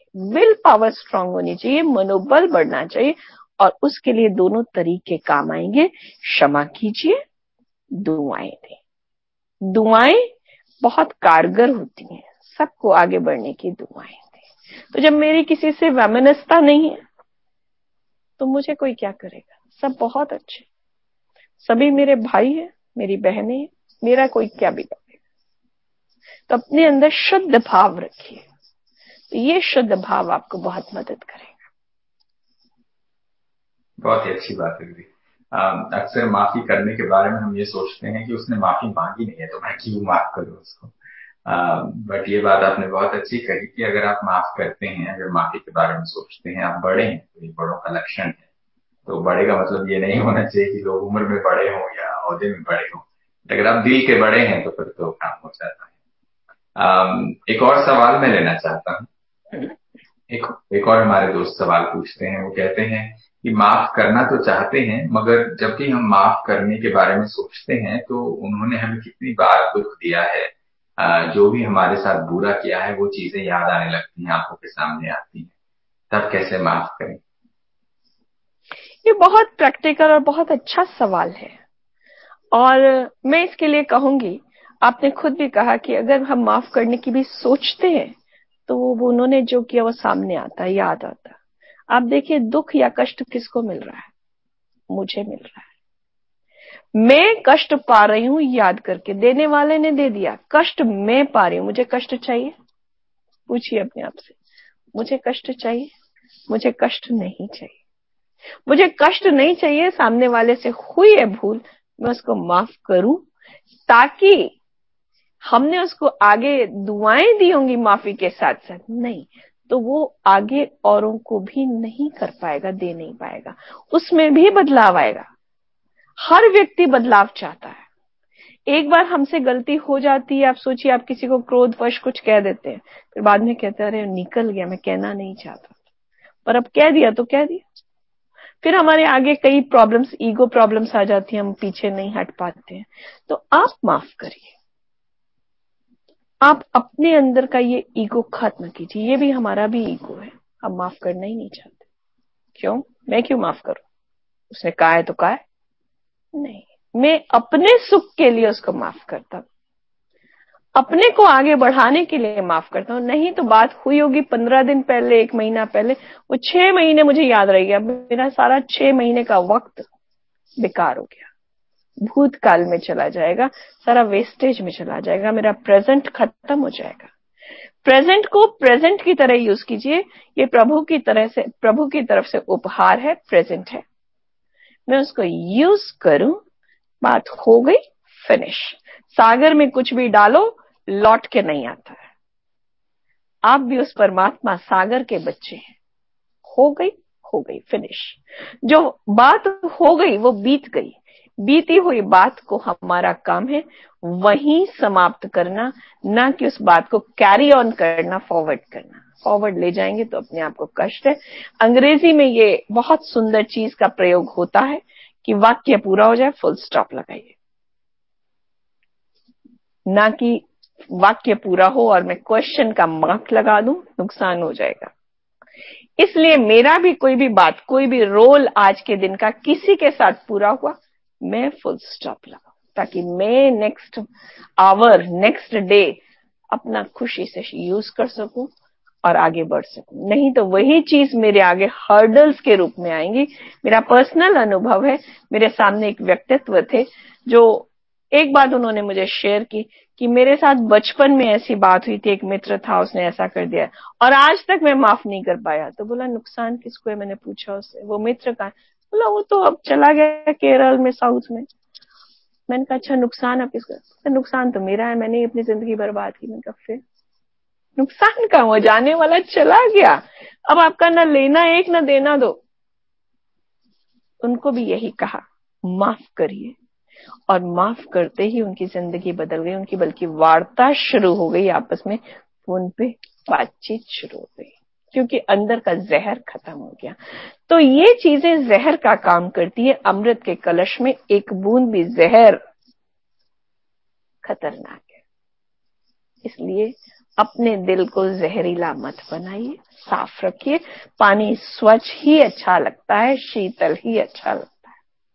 विल पावर स्ट्रांग होनी चाहिए, मनोबल बढ़ना चाहिए, और उसके लिए दोनों तरीके काम आएंगे। क्षमा कीजिए, दुआएं दें। दुआएं बहुत कारगर होती हैं, सबको आगे बढ़ने की दुआएं दें। तो जब मेरी किसी से वैमनस्यता नहीं है तो मुझे कोई क्या करेगा? सब बहुत अच्छे, सभी मेरे भाई हैं, मेरी बहनें हैं, मेरा कोई क्या बिगाड़ेगा? तो अपने अंदर शुद्ध भाव रखिए, तो ये शुद्ध भाव आपको बहुत मदद करेगा। बहुत ही अच्छी बात है दीदी। अक्सर माफी करने के बारे में हम ये सोचते हैं कि उसने माफी मांगी नहीं है तो मैं क्यों माफ करूं उसको। बट ये बात आपने बहुत अच्छी कही कि अगर आप माफ करते हैं, अगर माफी के बारे में सोचते हैं, आप बड़े हैं, तो ये बड़ों का लक्षण है। तो बड़े का मतलब ये नहीं होना चाहिए कि लोग उम्र में बड़े हों या ओहदे में बड़े हों। अगर आप दिल के बड़े हैं तो फिर तो काम हो जाता है। एक और सवाल मैं लेना चाहता हूँ। एक और हमारे दोस्त सवाल पूछते हैं। वो कहते हैं कि माफ करना तो चाहते हैं, मगर जब भी हम माफ करने के बारे में सोचते हैं तो उन्होंने हमें कितनी बार दुख दिया है, जो भी हमारे साथ बुरा किया है वो चीजें याद आने लगती हैं, आंखों के सामने आती हैं। तब कैसे माफ करें? ये बहुत प्रैक्टिकल और बहुत अच्छा सवाल है, और मैं इसके लिए कहूंगी, आपने खुद भी कहा कि अगर हम माफ करने की भी सोचते हैं तो वो उन्होंने जो किया वो सामने आता है, याद आता है। आप देखिए, दुख या कष्ट किसको मिल रहा है? मुझे मिल रहा है। मैं कष्ट पा रही हूं याद करके, देने वाले ने दे दिया, कष्ट मैं पा रही हूं। मुझे कष्ट चाहिए? पूछिए अपने आप से, मुझे कष्ट चाहिए? मुझे कष्ट नहीं चाहिए। मुझे कष्ट नहीं चाहिए। सामने वाले से हुई है भूल, मैं उसको माफ करूं, ताकि हमने उसको आगे दुआएं दी होंगी माफी के साथ साथ, नहीं तो वो आगे औरों को भी नहीं कर पाएगा, दे नहीं पाएगा, उसमें भी बदलाव आएगा। हर व्यक्ति बदलाव चाहता है। एक बार हमसे गलती हो जाती है, आप सोचिए, आप किसी को क्रोधवश कुछ कह देते हैं, फिर बाद में कहते हैं अरे निकल गया, मैं कहना नहीं चाहता, पर अब कह दिया तो कह दिया। फिर हमारे आगे कई प्रॉब्लम्स, ईगो प्रॉब्लम्स आ जाती हैं, हम पीछे नहीं हट पाते हैं। तो आप माफ करिए, आप अपने अंदर का ये ईगो खत्म कीजिए। ये भी हमारा भी ईगो है, हम माफ करना ही नहीं चाहते। क्यों? मैं क्यों माफ करूं? उसने कहा है तो कहा है, नहीं, मैं अपने सुख के लिए उसको माफ करता हूं, अपने को आगे बढ़ाने के लिए माफ करता हूं। नहीं तो बात हुई होगी 15 दिन पहले, 1 महीना पहले, वो 6 महीने मुझे याद रहेगा, मेरा सारा 6 महीने का वक्त बेकार हो गया, भूतकाल में चला जाएगा, सारा वेस्टेज में चला जाएगा, मेरा प्रेजेंट खत्म हो जाएगा। प्रेजेंट को प्रेजेंट की तरह यूज कीजिए। ये प्रभु की तरफ से उपहार है, प्रेजेंट है, मैं उसको यूज करूं, बात हो गई, फिनिश। सागर में कुछ भी डालो, लौट के नहीं आता है। आप भी उस परमात्मा सागर के बच्चे हैं। हो गई, हो गई, फिनिश। जो बात हो गई वो बीत गई। बीती हुई बात को हमारा काम है वहीं समाप्त करना, ना कि उस बात को कैरी ऑन करना, फॉरवर्ड करना। फॉरवर्ड ले जाएंगे तो अपने आप को कष्ट है। अंग्रेजी में ये बहुत सुंदर चीज का प्रयोग होता है कि वाक्य पूरा हो जाए, फुल स्टॉप लगाइए, ना कि वाक्य पूरा हो और मैं क्वेश्चन का मार्क लगा दूं, नुकसान हो जाएगा। इसलिए मेरा भी कोई भी बात, कोई भी रोल आज के दिन का किसी के साथ पूरा हुआ, मैं फुल स्टॉप लगाऊं, ताकि मैं नेक्स्ट आवर, नेक्स्ट डे अपना खुशी से यूज कर सकूं और आगे बढ़ सकूं। नहीं तो वही चीज मेरे आगे हर्डल्स के रूप में आएंगी। मेरा पर्सनल अनुभव है, मेरे सामने एक व्यक्तित्व थे जो, एक बात उन्होंने मुझे शेयर की कि मेरे साथ बचपन में ऐसी बात हुई थी, एक मित्र था, उसने ऐसा कर दिया और आज तक मैं माफ नहीं कर पाया। तो बोला नुकसान किसको है? मैंने पूछा उससे, वो मित्र का। बोला वो तो अब चला गया केरल में, साउथ में। मैंने कहा अच्छा, नुकसान अब किसका? तो नुकसान तो मेरा है, मैंने अपनी जिंदगी बर्बाद की। मैंने कहा फिर नुकसान का, वो जाने वाला चला गया, अब आपका ना लेना एक ना देना दो। उनको भी यही कहा, माफ करिए, और माफ करते ही उनकी जिंदगी बदल गई। उनकी बल्कि वार्ता शुरू हो गई, आपस में फोन पे बातचीत शुरू हो गई, क्योंकि अंदर का जहर खत्म हो गया। तो ये चीजें जहर का काम करती है। अमृत के कलश में एक बूंद भी जहर खतरनाक है। इसलिए अपने दिल को जहरीला मत बनाइए, साफ रखिए। पानी स्वच्छ ही अच्छा लगता है, शीतल ही अच्छा लगता है।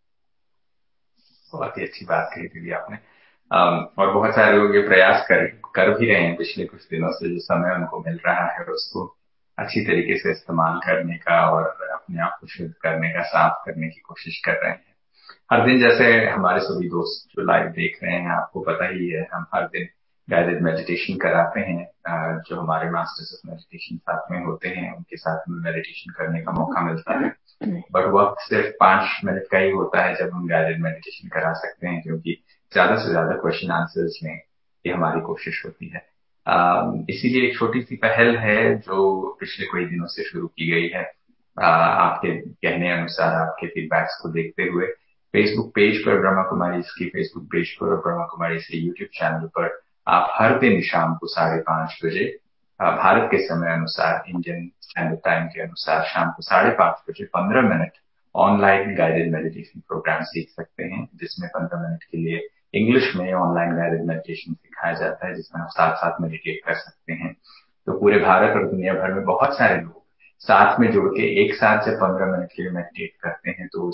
बहुत ही अच्छी बात कही दीदी आपने। और बहुत सारे लोग ये प्रयास कर भी रहे हैं पिछले कुछ दिनों से, जो समय उनको मिल रहा है उसको अच्छी तरीके से इस्तेमाल करने का और अपने आप को शुद्ध करने का, साफ करने की कोशिश कर रहे हैं। हर दिन जैसे हमारे सभी दोस्त जो लाइव देख रहे हैं, आपको पता ही है, हम हर दिन गाइडेड मेडिटेशन कराते हैं। जो हमारे मास्टर्स ऑफ मेडिटेशन साथ में होते हैं, उनके साथ में मेडिटेशन करने का मौका मिलता है। बट वक्त सिर्फ 5 मिनट का ही होता है जब हम गाइडेड मेडिटेशन करा सकते हैं, क्योंकि ज्यादा से ज्यादा क्वेश्चन आंसर्स लें, ये हमारी कोशिश होती है। इसीलिए एक छोटी सी पहल है जो पिछले कई दिनों से शुरू की गई है। आपके कहने अनुसार, आपके फीडबैक्स को देखते हुए, फेसबुक पेज पर ब्रह्मा कुमारी की फेसबुक पेज पर और ब्रह्मा कुमारी से यूट्यूब चैनल पर आप हर दिन शाम को 5:30 बजे भारत के समय अनुसार, इंडियन स्टैंडर्ड टाइम के अनुसार शाम को 5:30 बजे 15 minute online guided meditation program सीख सकते हैं, जिसमें 15 मिनट के लिए इंग्लिश में ऑनलाइन गाइडेड मेडिटेशन सिखाया जाता है, जिसमें आप साथ साथ मेडिटेट कर सकते हैं। तो पूरे भारत और दुनिया भर में बहुत सारे लोग साथ में जुड़ के एक साथ जब 15 मिनट के लिए मेडिटेट करते हैं, तो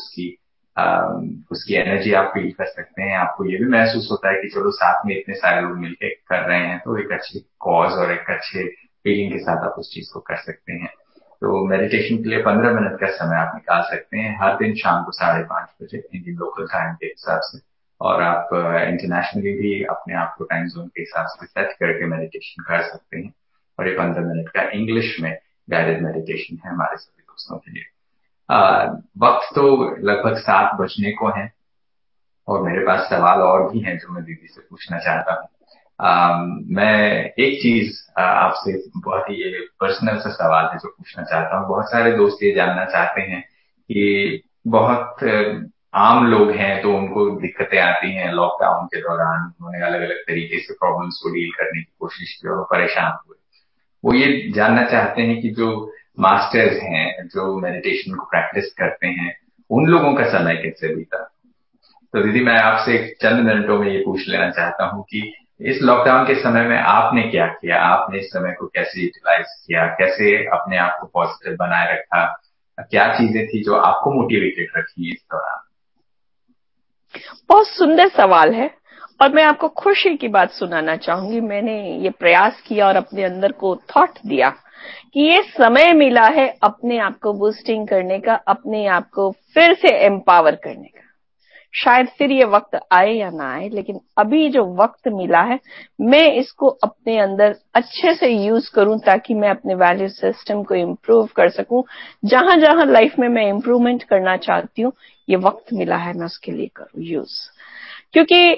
उसकी एनर्जी आप फील कर सकते हैं। आपको ये भी महसूस होता है कि चलो साथ में इतने सारे लोग मिलकर कर रहे हैं, तो एक अच्छी कॉज और एक अच्छे फीलिंग के साथ आप उस चीज को कर सकते हैं। तो मेडिटेशन के लिए 15 मिनट का समय आप निकाल सकते हैं हर दिन शाम को 5:30 बजे इंडियन लोकल टाइम के हिसाब से। और आप इंटरनेशनली भी अपने आप को टाइम जोन के हिसाब से सेट करके मेडिटेशन कर सकते हैं। और ये 15 मिनट का इंग्लिश में गाइडेड मेडिटेशन है हमारे सभी दोस्तों के लिए। वक्त तो लगभग 7 बजने को है और मेरे पास सवाल और भी हैं जो मैं दीदी से पूछना चाहता हूँ। मैं एक चीज आपसे, बहुत ही पर्सनल सा सवाल है जो पूछना चाहता हूँ। बहुत सारे दोस्त ये जानना चाहते हैं कि बहुत आम लोग हैं तो उनको दिक्कतें आती हैं लॉकडाउन के दौरान, उन्होंने अलग अलग तरीके से प्रॉब्लम्स को डील करने की कोशिश की और वो परेशान हुए। वो ये जानना चाहते हैं कि जो मास्टर्स हैं, जो मेडिटेशन को प्रैक्टिस करते हैं, उन लोगों का समय कैसे बीता। तो दीदी, मैं आपसे चंद मिनटों में ये पूछ लेना चाहता हूँ कि इस लॉकडाउन के समय में आपने क्या किया, आपने इस समय को कैसे यूटिलाइज किया, कैसे अपने आप को पॉजिटिव बनाए रखा, क्या चीजें थी जो आपको मोटिवेटेड रखी इस दौरान। बहुत सुंदर सवाल है और मैं आपको खुशी की बात सुनाना चाहूंगी। मैंने ये प्रयास किया और अपने अंदर को थॉट दिया कि ये समय मिला है अपने आप को बूस्टिंग करने का, अपने आप को फिर से एम्पावर करने का। शायद फिर ये वक्त आए या ना आए, लेकिन अभी जो वक्त मिला है मैं इसको अपने अंदर अच्छे से यूज करूं ताकि मैं अपने वैल्यू सिस्टम को इम्प्रूव कर सकूं। जहां जहां लाइफ में मैं इम्प्रूवमेंट करना चाहती हूँ, ये वक्त मिला है मैं उसके लिए करूं यूज। क्योंकि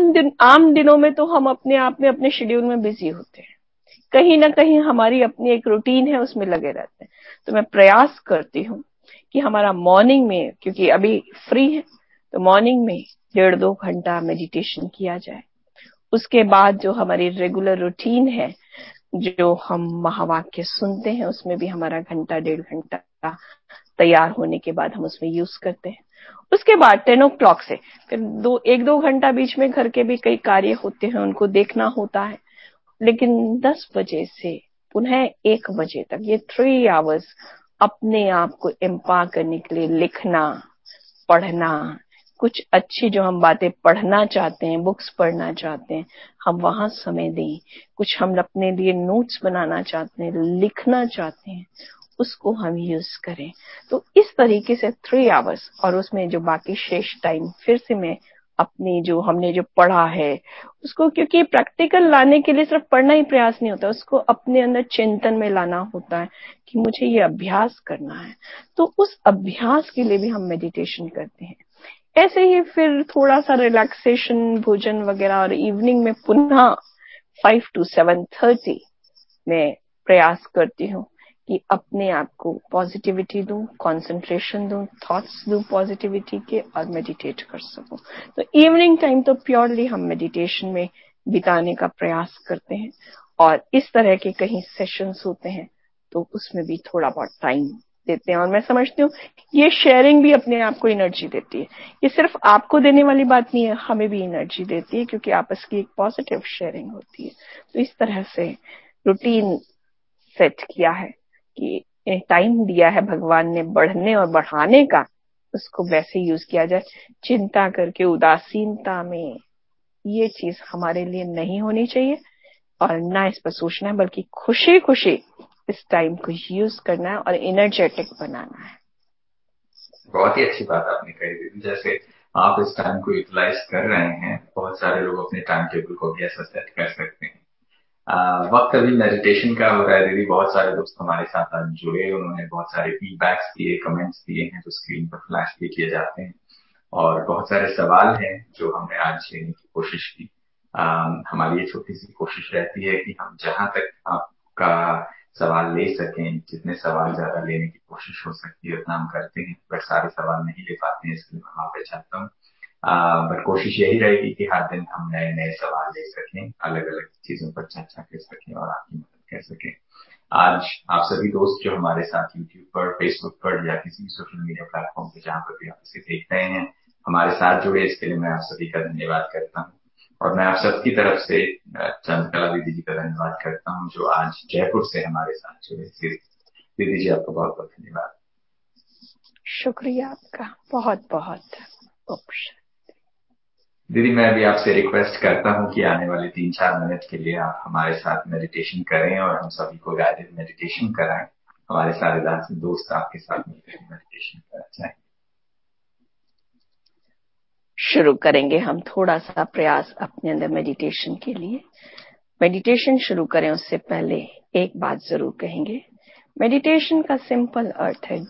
आम दिनों में तो हम अपने आप में अपने शेड्यूल में बिजी होते हैं, कहीं ना कहीं हमारी अपनी एक रूटीन है उसमें लगे रहते हैं। तो मैं प्रयास करती हूँ कि हमारा मॉर्निंग में, क्योंकि अभी फ्री है, तो मॉर्निंग में 1.5-2 घंटा मेडिटेशन किया जाए। उसके बाद जो हमारी रेगुलर रूटीन है, जो हम महावाक्य सुनते हैं, उसमें भी हमारा 1-1.5 घंटा तैयार होने के बाद हम उसमें यूज करते हैं। उसके बाद 10 o'clock से फिर 1-2 घंटा बीच में घर के भी कई कार्य होते हैं, उनको देखना होता है। लेकिन 10 बजे से पुनः 1 बजे तक ये 3 आवर्स अपने आप को एम्पावर करने के लिए लिखना, पढ़ना, कुछ अच्छी जो हम बातें पढ़ना चाहते हैं, बुक्स पढ़ना चाहते हैं, हम वहां समय दें। कुछ हम अपने लिए नोट्स बनाना चाहते हैं, लिखना चाहते हैं, उसको हम यूज करें। तो इस तरीके से 3 आवर्स, और उसमें जो बाकी शेष टाइम फिर से मैं अपनी जो हमने जो पढ़ा है उसको, क्योंकि प्रैक्टिकल लाने के लिए सिर्फ पढ़ना ही प्रयास नहीं होता, उसको अपने अंदर चिंतन में लाना होता है कि मुझे ये अभ्यास करना है। तो उस अभ्यास के लिए भी हम मेडिटेशन करते हैं। ऐसे ही फिर थोड़ा सा रिलैक्सेशन, भोजन वगैरह, और इवनिंग में पुनः 5 to 7:30 मैं प्रयास करती हूँ कि अपने आप को पॉजिटिविटी दूं, कंसंट्रेशन दूं, थॉट्स दूं पॉजिटिविटी के, और मेडिटेट कर सकूं। तो इवनिंग टाइम तो प्योरली हम मेडिटेशन में बिताने का प्रयास करते हैं। और इस तरह के कहीं सेशंस होते हैं तो उसमें भी थोड़ा बहुत टाइम देते हैं। और मैं समझती हूँ ये शेयरिंग भी अपने आप को एनर्जी देती है। ये सिर्फ आपको देने वाली बात नहीं है, हमें भी एनर्जी देती है, क्योंकि आपस की एक पॉजिटिव शेयरिंग होती है। तो इस तरह से रूटीन सेट किया है कि टाइम दिया है भगवान ने बढ़ने और बढ़ाने का, उसको वैसे यूज किया जाए। चिंता करके उदासीनता में ये चीज हमारे लिए नहीं होनी चाहिए और ना इस पर सोचना है, बल्कि खुशी खुशी इस टाइम को यूज करना है और एनर्जेटिक बनाना है। बहुत ही अच्छी बात आपने कही दीदी। जैसे आप इस टाइम को यूटिलाइज कर रहे हैं, बहुत सारे लोग अपने टाइम टेबल को भी ऐसा सेट कर सकते हैं। वक्त अभी मेडिटेशन का हो रहा है दीदी। बहुत सारे दोस्त हमारे साथ आज जुड़े, उन्होंने बहुत सारे फीडबैक्स दिए, कमेंट्स दिए हैं जो स्क्रीन पर फ्लैश भी किए जाते हैं, और बहुत सारे सवाल हैं जो हमने आज लेने की कोशिश की। हमारी ये छोटी सी कोशिश रहती है कि हम जहां तक आपका सवाल ले सकें, जितने सवाल ज्यादा लेने की कोशिश हो सकती है उतना हम करते हैं, पर सारे सवाल नहीं ले पाते हैं, इसलिए मैं माफी चाहता हूँ। बट कोशिश यही रहेगी कि हर दिन हम नए नए सवाल ले सकें, अलग अलग चीजों पर चर्चा कर सकें और आपकी मदद कर सकें। आज आप सभी दोस्त जो हमारे साथ यूट्यूब पर, फेसबुक पर या किसी भी सोशल मीडिया प्लेटफॉर्म पर जहां पर भी आप इसे देख रहे हैं, हमारे साथ जुड़े, इसके लिए मैं आप सभी का धन्यवाद करता हूँ। और मैं आप सबकी तरफ से चंद्रकला दीदी जी का धन्यवाद करता हूँ जो आज जयपुर से हमारे साथ जुड़े। दीदी जी आपका बहुत बहुत धन्यवाद। शुक्रिया आपका, बहुत बहुत। दीदी मैं भी आपसे रिक्वेस्ट करता हूँ कि आने वाले 3-4 मिनट के लिए आप हमारे साथ मेडिटेशन करें और हम सभी को गाइडेड मेडिटेशन कराएं। हमारे सारे दोस्त आपके साथ मिलकर मेडिटेशन करना चाहें। शुरू करेंगे हम थोड़ा सा प्रयास अपने अंदर मेडिटेशन के लिए। मेडिटेशन शुरू करें उससे पहले एक बात जरूर कहेंगे। मेडिटेशन का सिंपल अर्थ है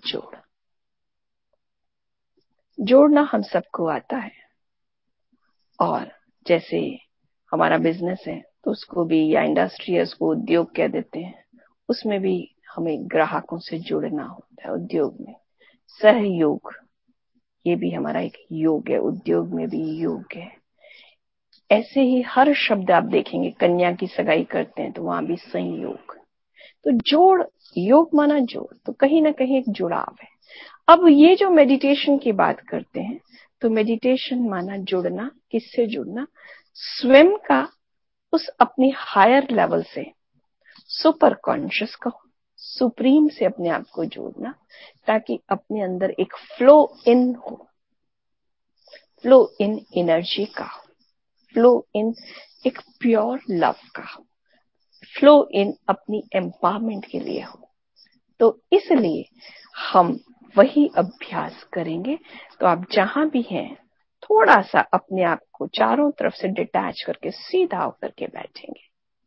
जोड़ना हम सबको आता है। और जैसे हमारा बिजनेस है तो उसको भी, या इंडस्ट्री है उसको उद्योग कह देते हैं, उसमें भी हमें ग्राहकों से जुड़ना होता है। उद्योग में सहयोग, ये भी हमारा एक योग है, उद्योग में भी योग है। ऐसे ही हर शब्द आप देखेंगे, कन्या की सगाई करते हैं तो वहां भी संयोग। तो जोड़, योग माना जोड़, तो कहीं ना कहीं एक जुड़ाव है। अब ये जो मेडिटेशन की बात करते हैं, तो मेडिटेशन माना जुड़ना। किससे जुड़ना? स्वयं का उस अपनी हायर लेवल से, सुपर कॉन्शियस को, सुप्रीम से अपने आप को जोड़ना, ताकि अपने अंदर एक फ्लो इन हो, फ्लो इन एनर्जी का, फ्लो इन एक प्योर लव का, फ्लो इन अपनी एम्पावरमेंट के लिए हो। तो इसलिए हम वही अभ्यास करेंगे। तो आप जहां भी हैं, थोड़ा सा अपने आप को चारों तरफ से डिटैच करके सीधा होकर के बैठेंगे।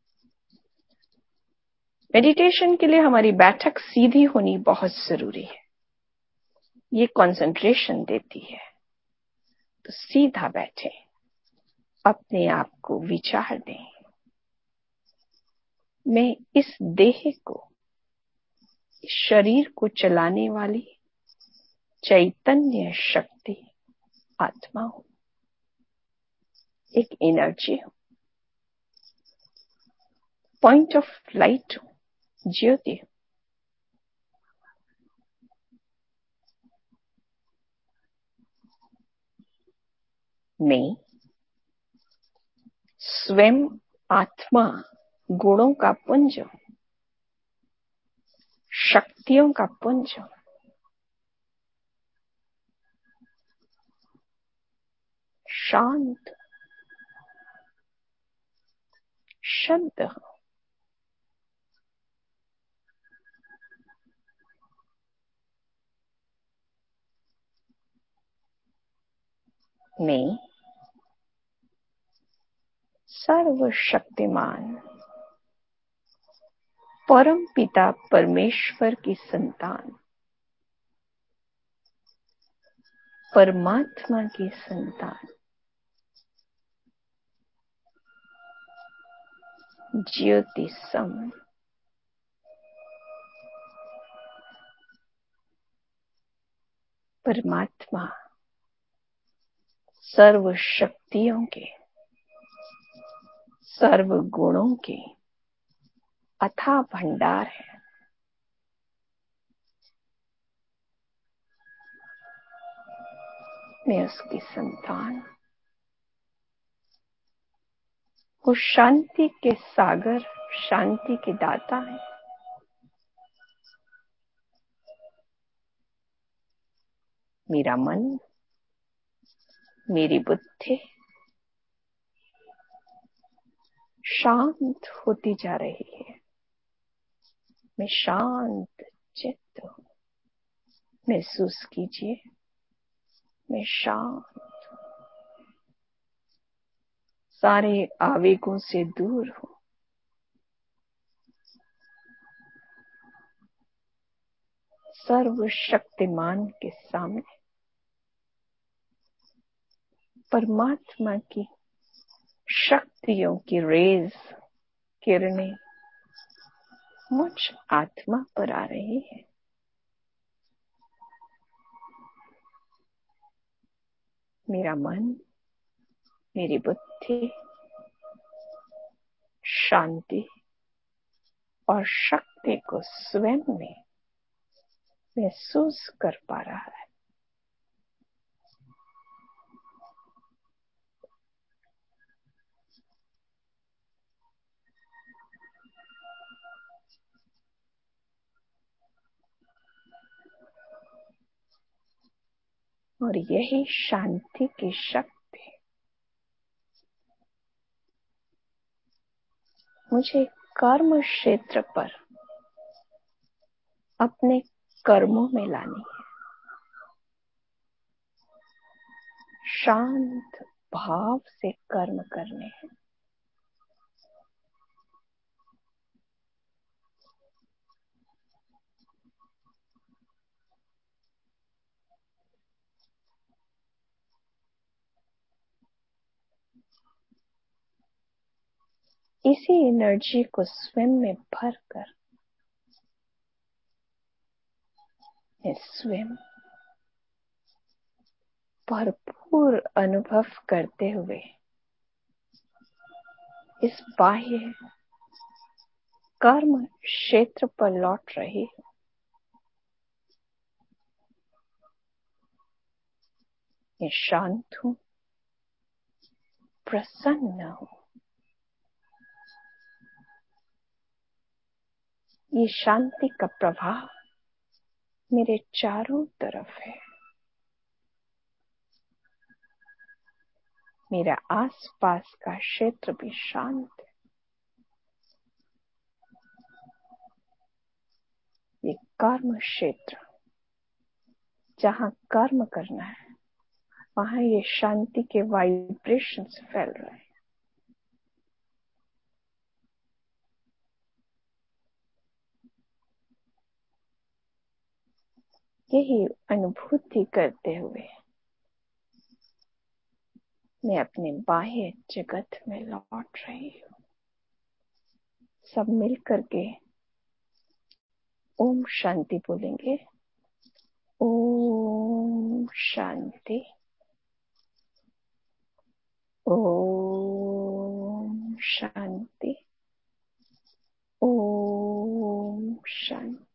मेडिटेशन के लिए हमारी बैठक सीधी होनी बहुत जरूरी है, ये कंसंट्रेशन देती है। तो सीधा बैठे, अपने आप को विचार दें, मैं इस देह को, इस शरीर को चलाने वाली चैतन्य शक्ति आत्मा हूं, एक एनर्जी हूं, पॉइंट ऑफ लाइट हूं, ज्योति हूं। मैं स्वयं आत्मा गुणों का पुंज हूं, शक्तियों का पुंज हूं। शांत, शुद्ध हूं। मैं सर्वशक्तिमान परम पिता परमेश्वर की संतान, परमात्मा की संतान, ज्योति सम, परमात्मा सर्व शक्तियों के, सर्व गुणों के अथाह भंडार है। मैं उसकी संतान, वो शांति के सागर शांति के दाता हैं। मेरा मन, मेरी बुद्धि शांत होती जा रही है। मैं शांत चित्त हूं। महसूस कीजिए, मैं शांत, सारे आवेगों से दूर हूं। सर्वशक्तिमान के सामने परमात्मा की शक्तियों की रेज, किरणें मुझ आत्मा पर आ रही है। मेरा मन, मेरी बुद्धि शांति और शक्ति को स्वयं में महसूस कर पा रहा है। और यही शांति की शक्ति मुझे कर्म क्षेत्र पर अपने कर्मों में लानी है। शांत भाव से कर्म करने हैं। इसी एनर्जी को स्वयं में भरकर मैं स्वयं भरपूर अनुभव करते हुए इस बाह्य कर्म क्षेत्र पर लौट रही हूं। मैं शांत हूं, प्रसन्न हूं। ये शांति का प्रवाह मेरे चारों तरफ है। मेरा आसपास का क्षेत्र भी शांत है। ये कर्म क्षेत्र, जहां कर्म करना है, वहां ये शांति के वाइब्रेशंस फैल रहे हैं। यही अनुभूति करते हुए मैं अपने बाह्य जगत में लौट रही हूं। सब मिल करके ओम शांति बोलेंगे। ओम शांति, ओम शांति, ओम शांति।